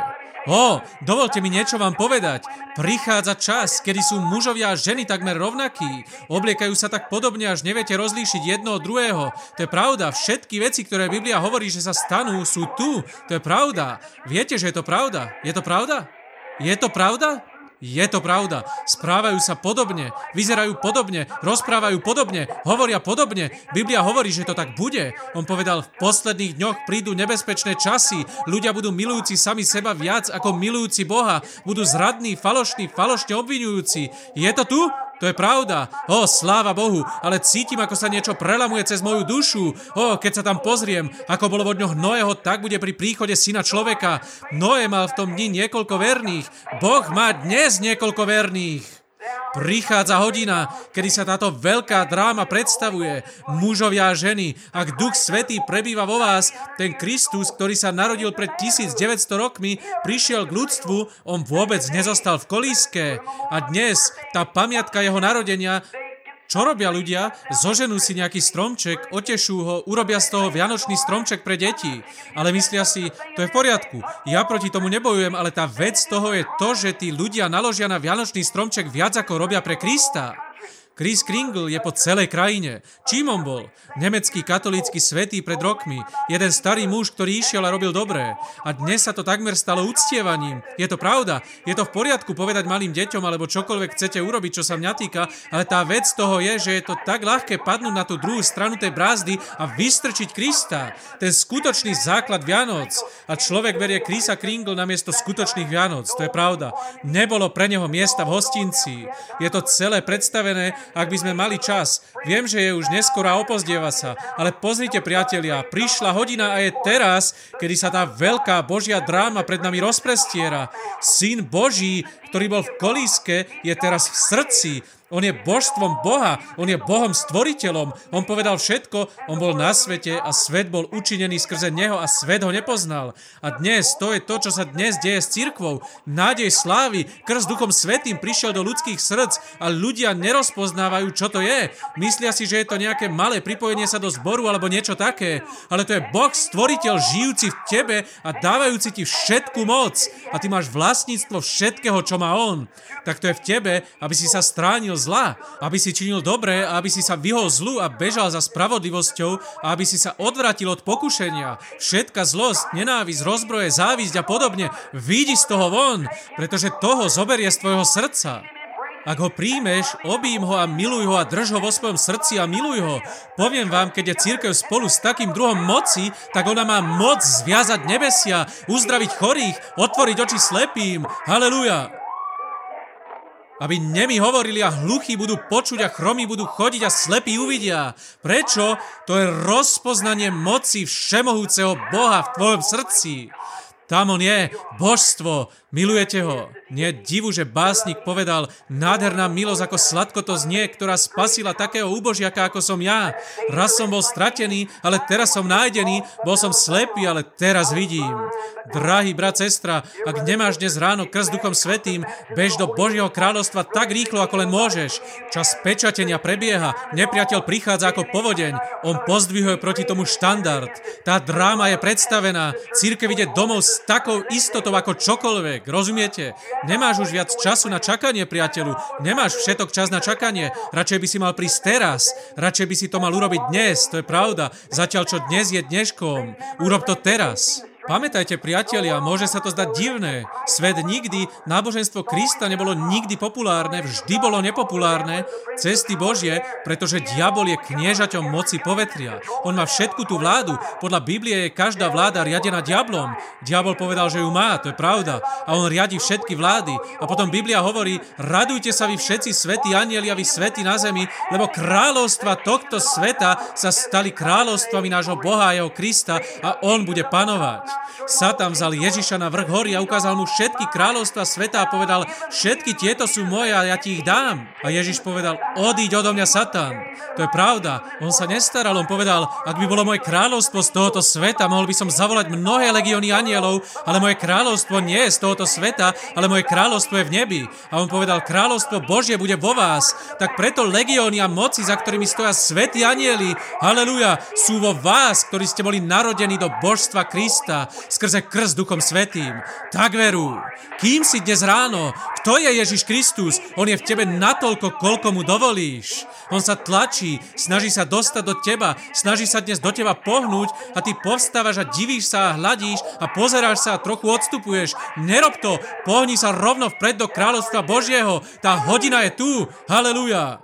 Dovolte mi niečo vám povedať. Prichádza čas, kedy sú mužovia a ženy takmer rovnakí. Obliekajú sa tak podobne, až neviete rozlíšiť jedno od druhého. To je pravda. Všetky veci, ktoré Biblia hovorí, že sa stanú, sú tu. To je pravda. Viete, že je to pravda? Je to pravda? Je to pravda? Je to pravda. Správajú sa podobne, vyzerajú podobne, rozprávajú podobne, hovoria podobne. Biblia hovorí, že to tak bude. On povedal, v posledných dňoch prídu nebezpečné časy. Ľudia budú milujúci sami seba viac ako milujúci Boha. Budú zradní, falošní, falošne obvinujúci. Je to tu? To je pravda. Sláva Bohu, ale cítim, ako sa niečo prelamuje cez moju dušu. Keď sa tam pozriem, ako bolo vo dňoch Noého, tak bude pri príchode Syna človeka. Noé mal v tom dni niekoľko verných. Boh má dnes niekoľko verných. Prichádza hodina, kedy sa táto veľká dráma predstavuje. Mužovia a ženy, ak Duch Svätý prebýva vo vás, ten Kristus, ktorý sa narodil pred 1900 rokmi, prišiel k ľudstvu, on vôbec nezostal v kolíske. A dnes tá pamiatka jeho narodenia. Čo robia ľudia? Zoženú si nejaký stromček, otešú ho, urobia z toho vianočný stromček pre deti. Ale myslia si, to je v poriadku, ja proti tomu nebojujem, ale tá vec toho je to, že tí ľudia naložia na vianočný stromček viac ako robia pre Krista. Kris Kringle je po celej krajine. Čím on bol? Nemecký katolícky svätý pred rokmi. Jeden starý muž, ktorý išiel a robil dobré. A dnes sa to takmer stalo uctievaním. Je to pravda. Je to v poriadku povedať malým deťom alebo čokoľvek chcete urobiť, čo sa mňa týka, ale tá vec toho je, že je to tak ľahké padnúť na tú druhú stranu tej brázdy a vystrčiť Krista. Ten skutočný základ Vianoc. A človek berie Krisa Kringle namiesto skutočných Vianoc. To je pravda. Nebolo pre neho miesta v hostinci. Je to celé predstavené, ak by sme mali čas. Viem, že je už neskoro a opozdieva sa, ale pozrite, priatelia, prišla hodina a je teraz, kedy sa tá veľká Božia dráma pred nami rozprestiera. Syn Boží, ktorý bol v kolíske, je teraz v srdci. On je božstvom Boha, on je Bohom stvoriteľom, on povedal všetko, on bol na svete a svet bol učinený skrze neho a svet ho nepoznal. A dnes, to je to, čo sa dnes deje s cirkvou. Nádej slávy, krst Duchom Svätým prišiel do ľudských srdc a ľudia nerozpoznávajú, čo to je. Myslia si, že je to nejaké malé pripojenie sa do zboru alebo niečo také, ale to je Boh stvoriteľ žijúci v tebe a dávajúci ti všetku moc. A ty máš vlastníctvo všetkého, čo má on. Tak to je v tebe, aby si sa stránil zla, aby si činil dobre a aby si sa vyhol zlu a bežal za spravodlivosťou a aby si sa odvrátil od pokušenia. Všetka zlosť, nenávisť, rozbroje, závisť a podobne, vyjdi z toho von, pretože toho zoberie z tvojho srdca. Ak ho príjmeš, objím ho a miluj ho a drž ho vo svojom srdci a miluj ho. Poviem vám, keď je cirkev spolu s takým druhom moci, tak ona má moc zviazať nebesia, uzdraviť chorých, otvoriť oči slepým. Haleluja! Aby nemi hovorili a hluchí budú počuť a chromí budú chodiť a slepí uvidia. Prečo? To je rozpoznanie moci všemohúceho Boha v tvojom srdci. Tam on je, božstvo, milujete ho. Nie divu, že básnik povedal, nádherná milosť ako sladko to znie, ktorá spasila takého úbožiaka, ako som ja. Raz som bol stratený, ale teraz som nájdený, bol som slepý, ale teraz vidím. Drahý brat, sestra, ak nemáš dnes ráno krst Duchom Svätým, bež do Božieho kráľovstva tak rýchlo, ako len môžeš. Čas pečatenia prebieha, nepriateľ prichádza ako povodeň, on pozdvihuje proti tomu štandard. Tá dráma je predstavená, cirkev ide domov s takou istotou ako čokoľvek, rozumiete? Nemáš už viac času na čakanie, priateľu. Nemáš všetok čas na čakanie. Radšej by si mal prísť teraz. Radšej by si to mal urobiť dnes. To je pravda. Zatiaľ, čo dnes je dneškom. Urob to teraz. Pamätajte, priatelia, môže sa to zdať divné. Svet nikdy, náboženstvo Krista nebolo nikdy populárne, vždy bolo nepopulárne, cesty Božie, pretože diabol je kniežaťom moci povetria. On má všetku tú vládu. Podľa Biblie je každá vláda riadená diablom. Diabol povedal, že ju má, to je pravda. A on riadi všetky vlády. A potom Biblia hovorí, radujte sa vy všetci svätí anjeli a vy svätí na zemi, lebo kráľovstva tohto sveta sa stali kráľovstvami nášho Boha a jeho Krista a on bude panovať. Satan vzal Ježiša na vrch hory a ukázal mu všetky kráľovstva sveta a povedal, všetky tieto sú moje a ja ti ich dám. A Ježiš povedal, odíď odo mňa, Satan. To je pravda. On sa nestaral, on povedal, ak by bolo moje kráľovstvo z tohoto sveta, mohol by som zavolať mnohé legióny anjelov, ale moje kráľovstvo nie je z tohoto sveta, ale moje kráľovstvo je v nebi. A on povedal, kráľovstvo Božie bude vo vás. Tak preto legióny a moci, za ktorými stoja svätí anjeli, haleluja, sú vo vás, ktorí ste boli narodení do božstva Krista skrze krst Duchom Svätým. Tak veru. Kým si dnes ráno? Kto je Ježiš Kristus? On je v tebe natoľko, koľko mu dovolíš. On sa tlačí, snaží sa dostať do teba, snaží sa dnes do teba pohnúť a ty povstávaš a divíš sa a hľadíš a pozeráš sa a trochu odstupuješ. Nerob to, pohni sa rovno vpred do kráľovstva Božieho. Tá hodina je tu. Haleluja.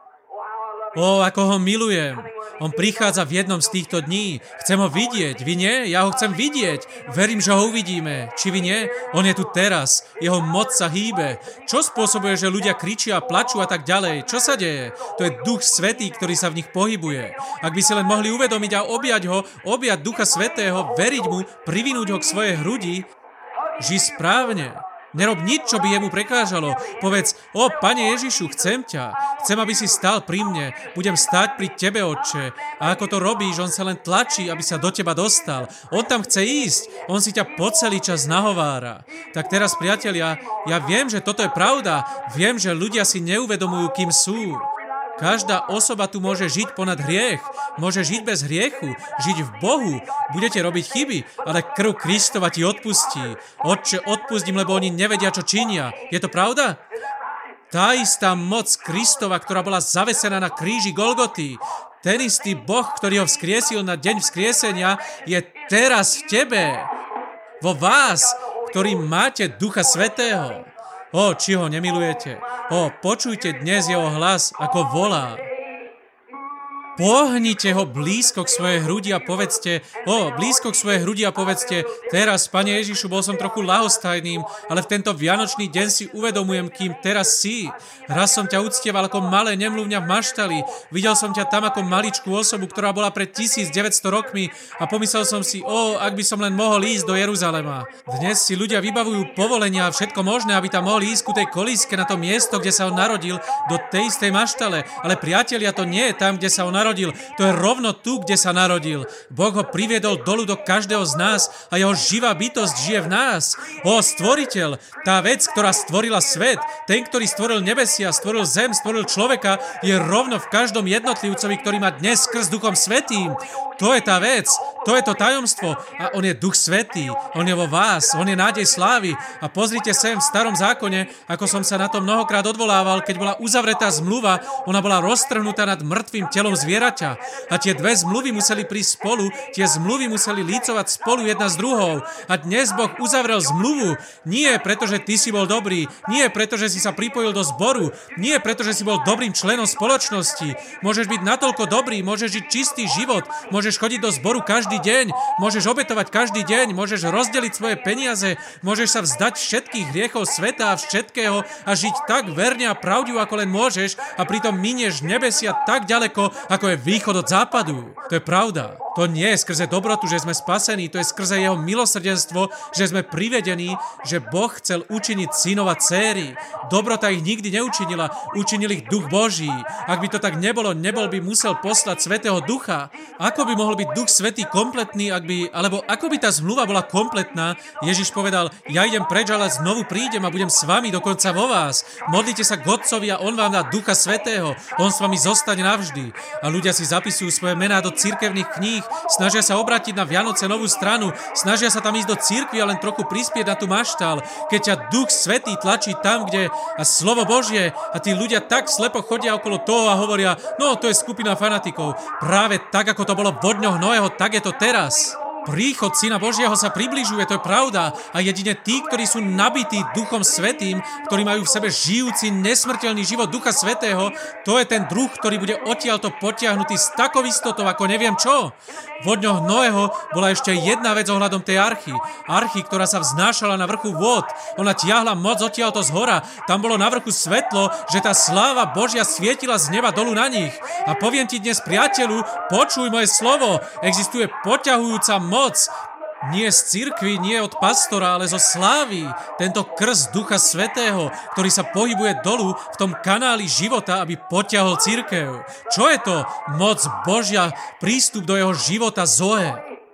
Ako ho milujem. On prichádza v jednom z týchto dní. Chcem ho vidieť. Vy nie? Ja ho chcem vidieť. Verím, že ho uvidíme. Či vy nie? On je tu teraz. Jeho moc sa hýbe. Čo spôsobuje, že ľudia kričia, plačú a tak ďalej? Čo sa deje? To je Duch Svätý, ktorý sa v nich pohybuje. Ak by si len mohli uvedomiť a objať Ducha Svätého, veriť mu, privinúť ho k svojej hrudi, žij správne. Nerob nič, čo by jemu prekážalo. Povedz, Pane Ježišu, chcem ťa. Chcem, aby si stál pri mne. Budem stáť pri tebe, Otče. A ako to robíš, on sa len tlačí, aby sa do teba dostal. On tam chce ísť. On si ťa po celý čas nahovára. Tak teraz, priatelia, ja viem, že toto je pravda. Viem, že ľudia si neuvedomujú, kým sú. Každá osoba tu môže žiť ponad hriech, môže žiť bez hriechu, žiť v Bohu. Budete robiť chyby, ale krv Kristova ti odpustí. Otče, odpustím, lebo oni nevedia, čo činia. Je to pravda? Tá istá moc Kristova, ktorá bola zavesená na kríži Golgoty, ten istý Boh, ktorý ho vzkriesil na deň vzkriesenia, je teraz v tebe, vo vás, ktorí máte Ducha Svätého. Či ho nemilujete? Počujte dnes jeho hlas, ako volá. Pohnite ho blízko k svojej hrudi a povedzte, teraz, Pane Ježišu, bol som trochu ľahostajným, ale v tento vianočný deň si uvedomujem, kým teraz si. Raz som ťa uctieval ako malé nemluvňa v maštali, videl som ťa tam ako maličkú osobu, ktorá bola pred 1900 rokmi a pomyslel som si, ak by som len mohol ísť do Jeruzalema. Dnes si ľudia vybavujú povolenia a všetko možné, aby tam mohli ísť ku tej kolíske na to miesto, kde sa on narodil, do tej istej maštale, ale priatelia, to nie je tam, kde sa on narodil. To je rovno tu, kde sa narodil. Boh ho priviedol dolu do každého z nás a jeho živá bytosť žije v nás. Stvoriteľ, tá vec, ktorá stvorila svet, ten, ktorý stvoril nebesia, stvoril zem, stvoril človeka, je rovno v každom jednotlivcovi, ktorý má dnes skrz Duchom Svätým. To je tá vec, to je to tajomstvo a on je Duch Svätý, on je vo vás, on je nádej slávy a pozrite sem v Starom zákone, ako som sa na to mnohokrát odvolával, keď bola uzavretá zmluva, ona bola roztrhnutá nad mŕtvým telom zvieraťa a tie dve zmluvy museli prísť spolu, tie zmluvy museli lícovať spolu jedna s druhou a dnes Boh uzavrel zmluvu, nie preto, že ty si bol dobrý, nie preto, že si sa pripojil do zboru, nie preto, že si bol dobrým členom spoločnosti, môžeš byť natoľko dobrý, môžeš žiť čistý život, môžeš chodiť do zboru každý deň, môžeš obetovať každý deň, môžeš rozdeliť svoje peniaze, môžeš sa vzdať všetkých hriechov sveta a všetkého a žiť tak verne a pravdivo, ako len môžeš a pritom minieš nebesia tak ďaleko, ako je východ od západu. To je pravda. To nie je skrze dobrotu, že sme spasení, to je skrze jeho milosrdenstvo, že sme privedení, že Boh chcel učiniť synov a céry. Dobrota ich nikdy neučinila, učinil ich Duch Boží. Ak by to tak nebolo, nebol by musel poslať Svätého Ducha. Ako by mohol byť Duch Svätý kompletný, alebo ako by tá zmluva bola kompletná? Ježiš povedal, ja idem preč, ale znovu prídem a budem s vami dokonca vo vás. Modlite sa k Otcovi a on vám dá Ducha Svätého. On s vami zostane navždy. A ľudia si zapisujú svoje mená do cirkevných kníh, snažia sa obrátiť na Vianoce novú stranu, snažia sa tam ísť do cirkvi a len trochu prispieť na tú maštal. Keď ťa Duch Svätý tlačí tam, kde a slovo Božie a tí ľudia tak slepo chodia okolo toho a hovoria, no to je skupina fanatikov. Práve tak, ako to bolo vo dňoch Noého, tak je to teraz. Príchod Syna Božieho sa približuje, to je pravda. A jedine tí, ktorí sú nabití Duchom Svätým, ktorí majú v sebe žijúci nesmrteľný život Ducha Svätého, to je ten druh, ktorý bude odtiaľto potiahnutý s takou istotou, ako neviem čo. Vo dňoch Noého bola ešte jedna vec ohľadom tej archy. Archy, ktorá sa vznášala na vrchu vôd. Ona tiahla moc odtiaľto z hora. Tam bolo na vrchu svetlo, že tá sláva Božia svietila z neba dolu na nich. A poviem ti dnes, priateľu, počuj moje slovo. Existuje poťahujúca moc. Nie z cirkvi, nie od pastora, ale zo slávy. Tento krst Ducha Svätého, ktorý sa pohybuje dolu v tom kanáli života, aby potiahol cirkev. Čo je to? Moc Božia, prístup do jeho života Zoe.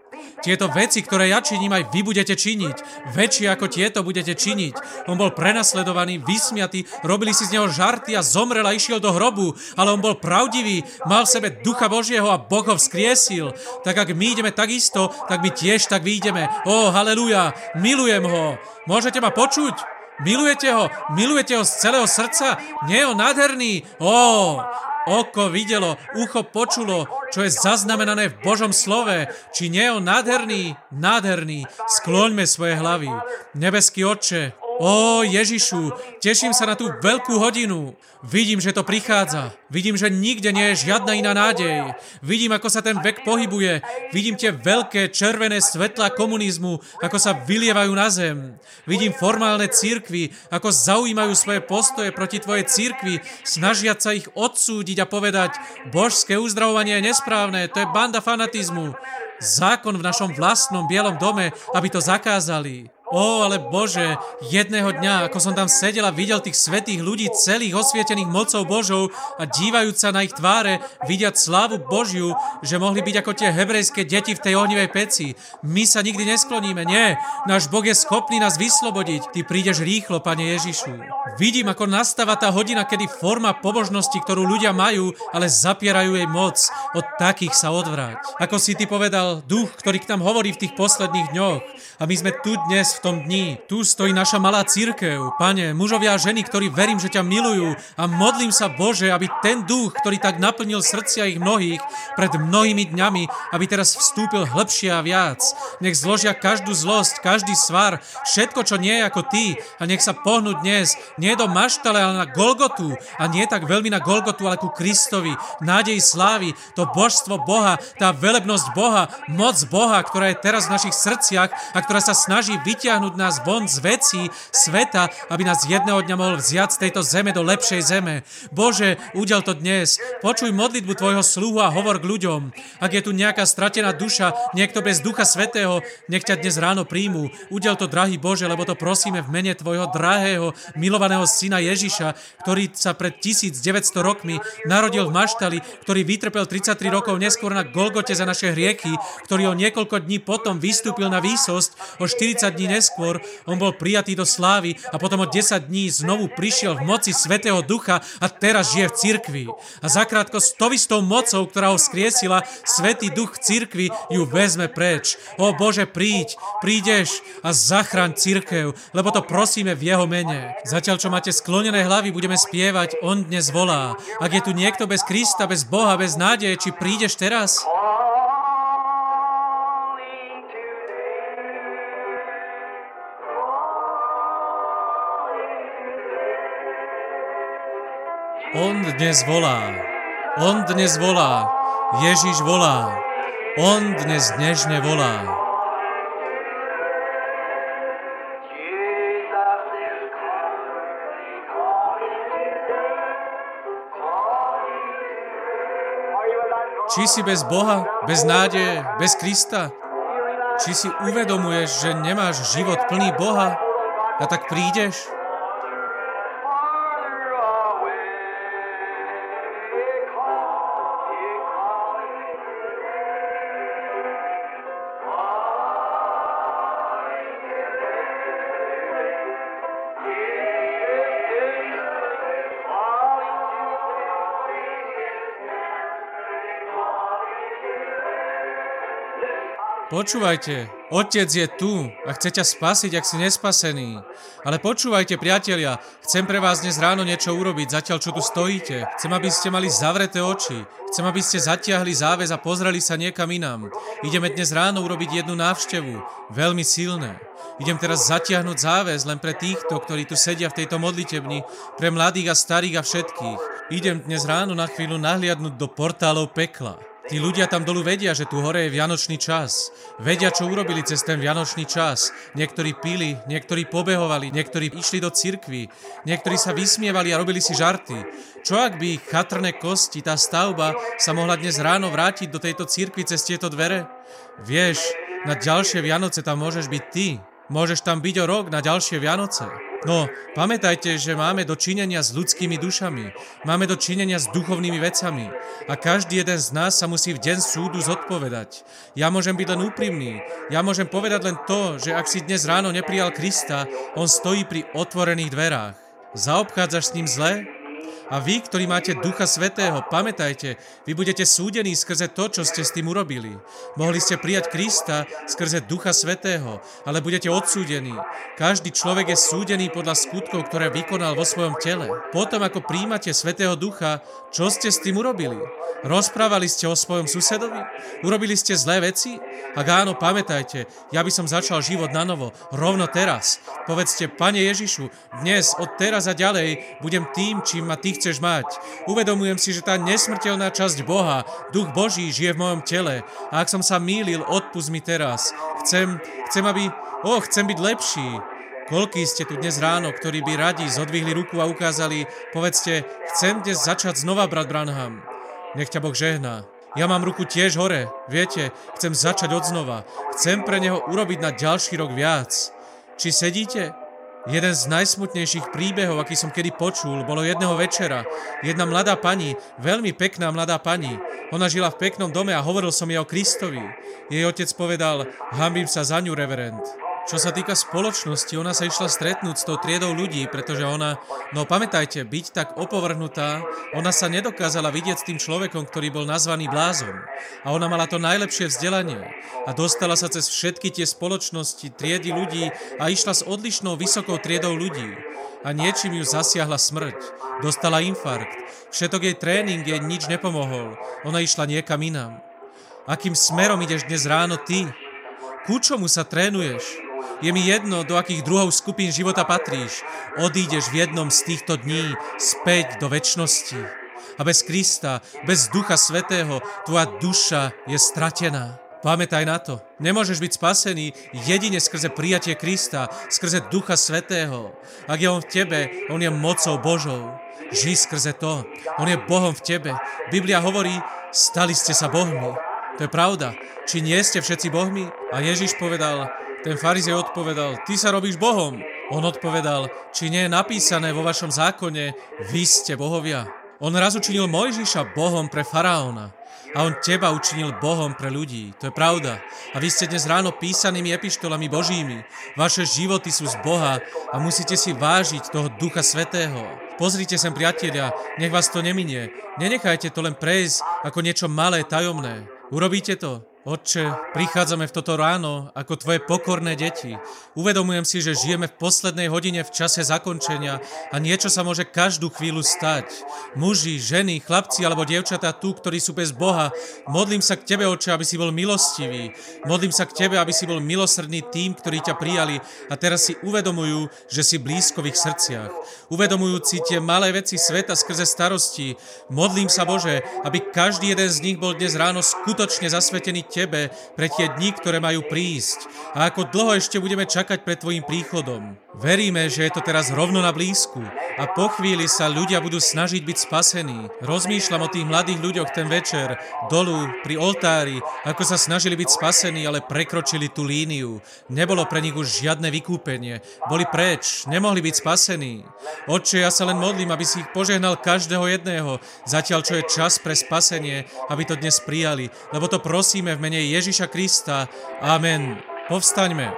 Tieto veci, ktoré ja činím, aj vy budete činiť. Väčšie ako tieto budete činiť. On bol prenasledovaný, vysmiatý, robili si z neho žarty a zomrel a išiel do hrobu. Ale on bol pravdivý, mal v sebe Ducha Božieho a Boh ho vzkriesil. Tak ak my ideme takisto, tak my tiež tak vyjdeme. Ó, haleluja, milujem ho. Môžete ma počuť? Milujete ho? Milujete ho z celého srdca? Nie je on nádherný? Ó, oko videlo, ucho počulo, čo je zaznamenané v Božom slove. Či nie je on nádherný? Nádherný. Skloňme svoje hlavy. Nebeský Otče, ó Ježišu, teším sa na tú veľkú hodinu. Vidím, že to prichádza. Vidím, že nikde nie je žiadna iná nádej. Vidím, ako sa ten vek pohybuje. Vidím tie veľké červené svetlá komunizmu, ako sa vylievajú na zem. Vidím formálne cirkvi, ako zaujímajú svoje postoje proti tvojej cirkvi, snažiať sa ich odsúdiť a povedať, božské uzdravovanie je nesprávne, to je banda fanatizmu. Zákon v našom vlastnom bielom dome, aby to zakázali. Ó, ale Bože, jedného dňa, ako som tam sedel a videl tých svätých ľudí celých osvietených mocou Božou a dívajúc sa na ich tváre, vidiať slávu Božiu, že mohli byť ako tie hebrejské deti v tej ohnivej peci. My sa nikdy neskloníme, nie. Náš Boh je schopný nás vyslobodiť. Ty prídeš rýchlo, Pane Ježišu. Vidím, ako nastáva tá hodina, kedy forma pobožnosti, ktorú ľudia majú, ale zapierajú jej moc. Od takých sa odvráť. Ako si ty povedal, duch, ktorý k nám hovorí v tých posledných dňoch. A my sme tu dnes v tom dni. Tu stojí naša malá cirkev. Pane, mužovia a ženy, ktorí verím, že ťa milujú a modlím sa, Bože, aby ten duch, ktorý tak naplnil srdcia ich mnohých pred mnohými dňami, aby teraz vstúpil hlbšie a viac. Nech zložia každú zlosť, každý svar, všetko, čo nie je ako ty a nech sa pohnú dnes, nie do maštale, ale na Golgotu a nie tak veľmi na Golgotu, ale ku Kristovi, nádej slávy, to božstvo Boha, tá velebnosť Boha, moc Boha, ktorá je teraz v našich srdciach a ktorá sa snaží vytiahnuť nás von z vecí sveta, aby nás jedného dňa mohol vziať z tejto zeme do lepšej zeme. Bože, udeľ to dnes. Počuj modlitbu tvojho sluhu a hovor k ľuďom. Ak je tu nejaká stratená duša, niekto bez Ducha Svätého, nech ťa dnes ráno príjmu. Udeľ to, drahý Bože, lebo to prosíme v mene tvojho drahého, milovaného syna Ježiša, ktorý sa pred 1900 rokmi narodil v maštali, ktorý vytrpel 33 rokov neskôr na Golgote za naše hriechy, ktorý o niekoľko dní potom vystúpil na výsosť, o 40 dní neskôr on bol prijatý do slávy a potom o 10 dní znovu prišiel v moci Svätého Ducha a teraz žije v cirkvi. A zakrátko s tou istou mocou, ktorá ho vzkriesila, Svätý Duch v cirkvi ju vezme preč. O Bože, prídeš a zachraň cirkev, lebo to prosíme v jeho mene. Zatiaľ, čo máte sklonené hlavy, budeme spievať On dnes volá. Ak je tu niekto bez Krista, bez Boha, bez nádeje, či prídeš teraz? On dnes volá. On dnes volá. Ježiš volá. On dnes nežne volá. Či si bez Boha, bez nádeje, bez Krista? Či si uvedomuješ, že nemáš život plný Boha a tak prídeš? Počúvajte, Otec je tu a chce ťa spasiť, ak si nespasený. Ale počúvajte, priatelia, chcem pre vás dnes ráno niečo urobiť, zatiaľ čo tu stojíte. Chcem, aby ste mali zavreté oči. Chcem, aby ste zatiahli záväz a pozreli sa niekam inám. Ideme dnes ráno urobiť jednu návštevu. Veľmi silné. Idem teraz zatiahnuť záväz len pre týchto, ktorí tu sedia v tejto modlitebni, pre mladých a starých a všetkých. Idem dnes ráno na chvíľu nahliadnúť do portálov pekla. Tí ľudia tam dolu vedia, že tu hore je vianočný čas. Vedia, čo urobili cez ten vianočný čas. Niektorí pili, niektorí pobehovali, niektorí išli do cirkvi, niektorí sa vysmievali a robili si žarty. Čo ak by ich chatrné kosti, tá stavba, sa mohla dnes ráno vrátiť do tejto cirkvi cez tieto dvere? Vieš, na ďalšie Vianoce tam môžeš byť ty. Môžeš tam byť o rok na ďalšie Vianoce. No, pamätajte, že máme do činenia s ľudskými dušami. Máme do činenia s duchovnými vecami. A každý jeden z nás sa musí v deň súdu zodpovedať. Ja môžem byť len úprimný. Ja môžem povedať len to, že ak si dnes ráno neprijal Krista, on stojí pri otvorených dverách. Zaobchádzaš s ním zle? A vy, ktorí máte Ducha Svätého, pamätajte, vy budete súdení skrze to, čo ste s tým urobili. Mohli ste prijať Krista skrze Ducha Svätého, ale budete odsúdení. Každý človek je súdený podľa skutkov, ktoré vykonal vo svojom tele. Potom, ako príjmate Svätého Ducha, čo ste s tým urobili? Rozprávali ste o svojom susedovi? Urobili ste zlé veci? Ak áno, pamätajte, ja by som začal život na novo, rovno teraz. Povedzte, Pane Ježišu, dnes, od teraz a ďalej, budem tým, čím ma ty chceš mať. Uvedomujem si, že tá nesmrteľná časť Boha, Duch Boží, žije v mojom tele. A ak som sa mýlil, odpusť mi teraz. Chcem byť lepší. Koľkí ste tu dnes ráno, ktorí by radi zodvihli ruku a ukázali, povedzte, chcem dnes začať znova, brat Branham. Nech ťa Boh žehná. Ja mám ruku tiež hore, viete, chcem začať odznova. Chcem pre neho urobiť na ďalší rok viac. Či sedíte? Jeden z najsmutnejších príbehov, aký som kedy počul, bolo jedného večera. Jedna mladá pani, veľmi pekná mladá pani. Ona žila v peknom dome a hovoril som jej o Kristovi. Jej otec povedal, hanbím sa za ňu, reverend. Čo sa týka spoločnosti, ona sa išla stretnúť s tou triedou ľudí, pretože pamätajte, byť tak opovrhnutá, ona sa nedokázala vidieť s tým človekom, ktorý bol nazvaný blázon. A ona mala to najlepšie vzdelanie. A dostala sa cez všetky tie spoločnosti, triedy ľudí a išla s odlišnou vysokou triedou ľudí. A niečím ju zasiahla smrť. Dostala infarkt. Všetok jej tréning jej nič nepomohol. Ona išla niekam inám. Akým smerom ideš dnes ráno ty? Ku čomu sa trénuješ? Je mi jedno, do akých druhov skupín života patríš. Odídeš v jednom z týchto dní späť do večnosti. A bez Krista, bez Ducha Svätého, tvoja duša je stratená. Pamätaj na to. Nemôžeš byť spasený jedine skrze prijatie Krista, skrze Ducha Svätého. Ak je on v tebe, on je mocou Božou. Žij skrze to. On je Bohom v tebe. Biblia hovorí, stali ste sa bohmi. To je pravda. Či nie ste všetci bohmi? A Ježiš povedal, ten farizej odpovedal, ty sa robíš Bohom. On odpovedal, či nie je napísané vo vašom zákone, vy ste bohovia. On raz učinil Mojžiša Bohom pre faraóna. A on teba učinil Bohom pre ľudí. To je pravda. A vy ste dnes ráno písanými epištolami Božími. Vaše životy sú z Boha a musíte si vážiť toho Ducha Svätého. Pozrite sem, priatelia, nech vás to neminie. Nenechajte to len prejsť ako niečo malé, tajomné. Urobíte to? Otče, prichádzame v toto ráno ako tvoje pokorné deti. Uvedomujem si, že žijeme v poslednej hodine v čase zakončenia a niečo sa môže každú chvíľu stať. Muži, ženy, chlapci alebo dievčatá tu, ktorí sú bez Boha, modlím sa k tebe, Otče, aby si bol milostivý. Modlím sa k tebe, aby si bol milosrdný tým, ktorí ťa prijali a teraz si uvedomujú, že si blízko v ich srdciach. Uvedomujúci tie malé veci sveta skrze starosti, modlím sa, Bože, aby každý jeden z nich bol dnes ráno skutočne zasvetený tebe pre tie dni, ktoré majú prísť. A ako dlho ešte budeme čakať pred tvojim príchodom. Veríme, že je to teraz rovno na blízku a po chvíli sa ľudia budú snažiť byť spasení. Rozmýšľam o tých mladých ľuďoch ten večer, dolu, pri oltári, ako sa snažili byť spasení, ale prekročili tú líniu. Nebolo pre nich už žiadne vykúpenie. Boli preč, nemohli byť spasení. Otče, ja sa len modlím, aby si ich požehnal každého jedného, zatiaľ čo je čas pre spasenie, aby to dnes prijali, lebo to prosíme v mene Ježiša Krista. Amen. Povstaňme.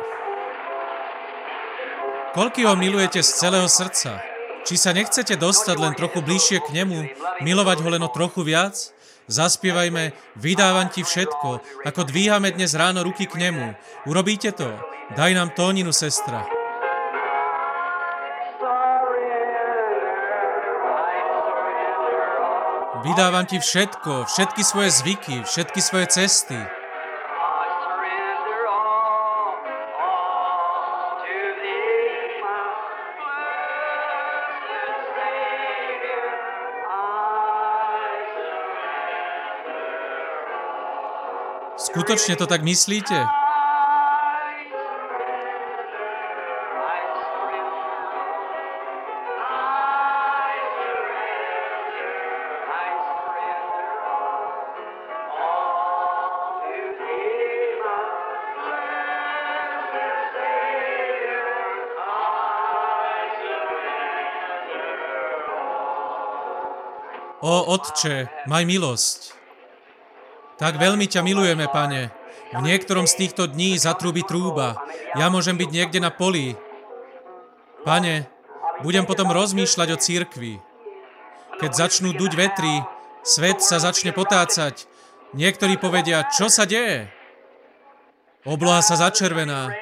Koľký ho milujete z celého srdca? Či sa nechcete dostať len trochu bližšie k nemu, milovať ho len o trochu viac? Zaspievajme, vydávam ti všetko, ako dvíhame dnes ráno ruky k nemu. Urobíte to? Daj nám tóninu, sestra. Vydávam ti všetko, všetky svoje zvyky, všetky svoje cesty. Skutočne to tak myslíte? Ó, Otče, maj milosť. Tak veľmi ťa milujeme, Pane. V niektorom z týchto dní zatrúbi trúba. Ja môžem byť niekde na poli. Pane, budem potom rozmýšľať o cirkvi. Keď začnú duť vetry, svet sa začne potácať. Niektorí povedia, čo sa deje? Obloha sa začervená.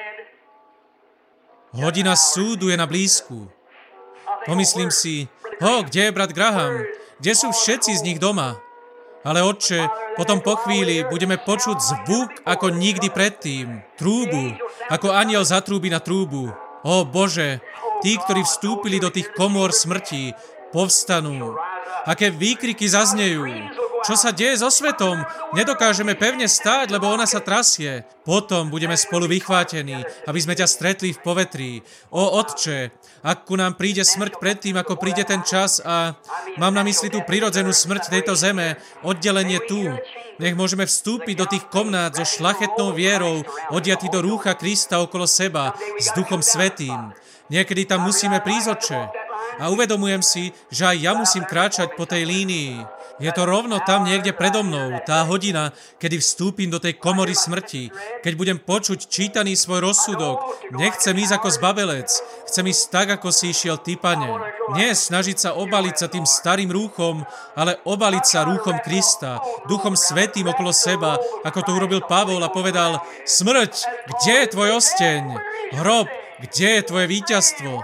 Hodina súdu je na blízku. Pomyslím si, kde je brat Graham? Kde sú všetci z nich doma? Ale Otče, potom po chvíli budeme počuť zvuk ako nikdy predtým. Trúbu, ako anjel zatrúbi na trúbu. Ó Bože, tí, ktorí vstúpili do tých komôr smrti, povstanú. Aké výkriky zaznejú. Čo sa deje so svetom? Nedokážeme pevne stáť, lebo ona sa trasie. Potom budeme spolu vychvátení, aby sme ťa stretli v povetrí. Ó Otče, ak ku nám príde smrť predtým, ako príde ten čas a mám na mysli tú prirodzenú smrť tejto zeme, oddelenie tu. Nech môžeme vstúpiť do tých komnát so šlachetnou vierou, odiatí do rúcha Krista okolo seba, s Duchom Svätým. Niekedy tam musíme prísť, Otče. A uvedomujem si, že aj ja musím kráčať po tej línii. Je to rovno tam niekde predo mnou, tá hodina, kedy vstúpim do tej komory smrti, keď budem počuť čítaný svoj rozsudok. Nechcem ísť ako zbabelec, chcem ísť tak, ako si išiel ty, Pane. Nie snažiť sa obaliť sa tým starým rúchom, ale obaliť sa rúchom Krista, Duchom Svätým okolo seba, ako to urobil Pavol a povedal: Smrť, kde je tvoj osteň? Hrob, kde je tvoje víťazstvo?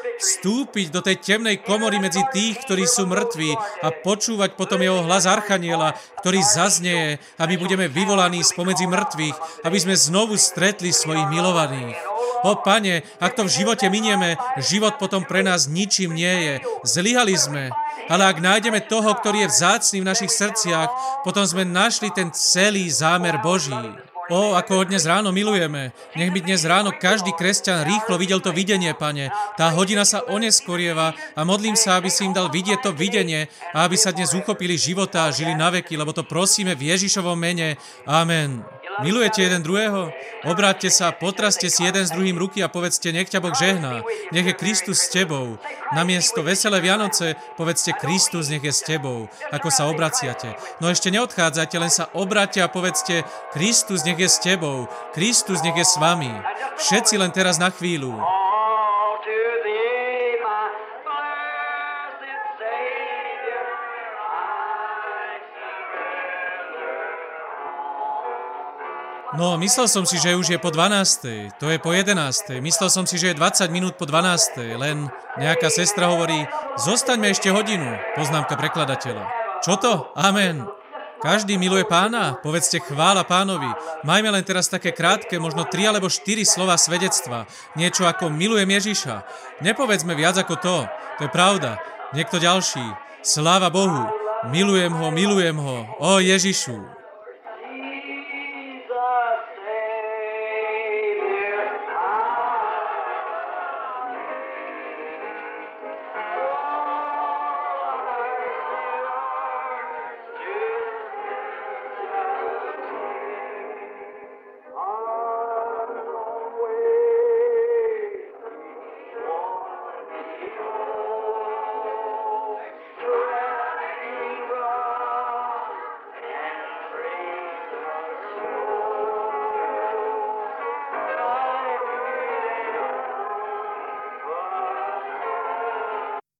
Vstúpiť do tej temnej komory medzi tých, ktorí sú mŕtvi a počúvať potom jeho hlas archaniela, ktorý zaznieje a my budeme vyvolaní spomedzi mŕtvych, aby sme znovu stretli svojich milovaných. Ó Pane, ak to v živote minieme, život potom pre nás ničím nie je. Zlyhali sme, ale ak nájdeme toho, ktorý je vzácny v našich srdciach, potom sme našli ten celý zámer Boží. Ó, ako ho dnes ráno milujeme. Nech by dnes ráno každý kresťan rýchlo videl to videnie, Pane. Tá hodina sa oneskorieva a modlím sa, aby si im dal vidieť to videnie a aby sa dnes uchopili života a žili na veky, lebo to prosíme v Ježišovom mene. Amen. Milujete jeden druhého? Obráťte sa, potraste si jeden s druhým ruky a povedzte: nech ťa Boh žehná. Nech je Kristus s tebou. Namiesto veselé Vianoce povedzte: Kristus nech je s tebou, ako sa obraciate. No ešte neodchádzajte, len sa obráťte a povedzte: Kristus nech je s tebou. Kristus nech je s vami. Všetci len teraz na chvíľu. No, myslel som si, že už je po 12. To je po 11. Myslel som si, že je 20 minút po 12. Len nejaká sestra hovorí: zostaňme ešte hodinu. Poznámka prekladateľa. Čo to? Amen. Každý miluje Pána? Povedzte chvála Pánovi. Majme len teraz také krátke, možno 3 alebo 4 slova svedectva. Niečo ako milujem Ježiša. Nepovedzme viac ako to. To je pravda. Niekto ďalší. Sláva Bohu. Milujem ho. Ó Ježišu.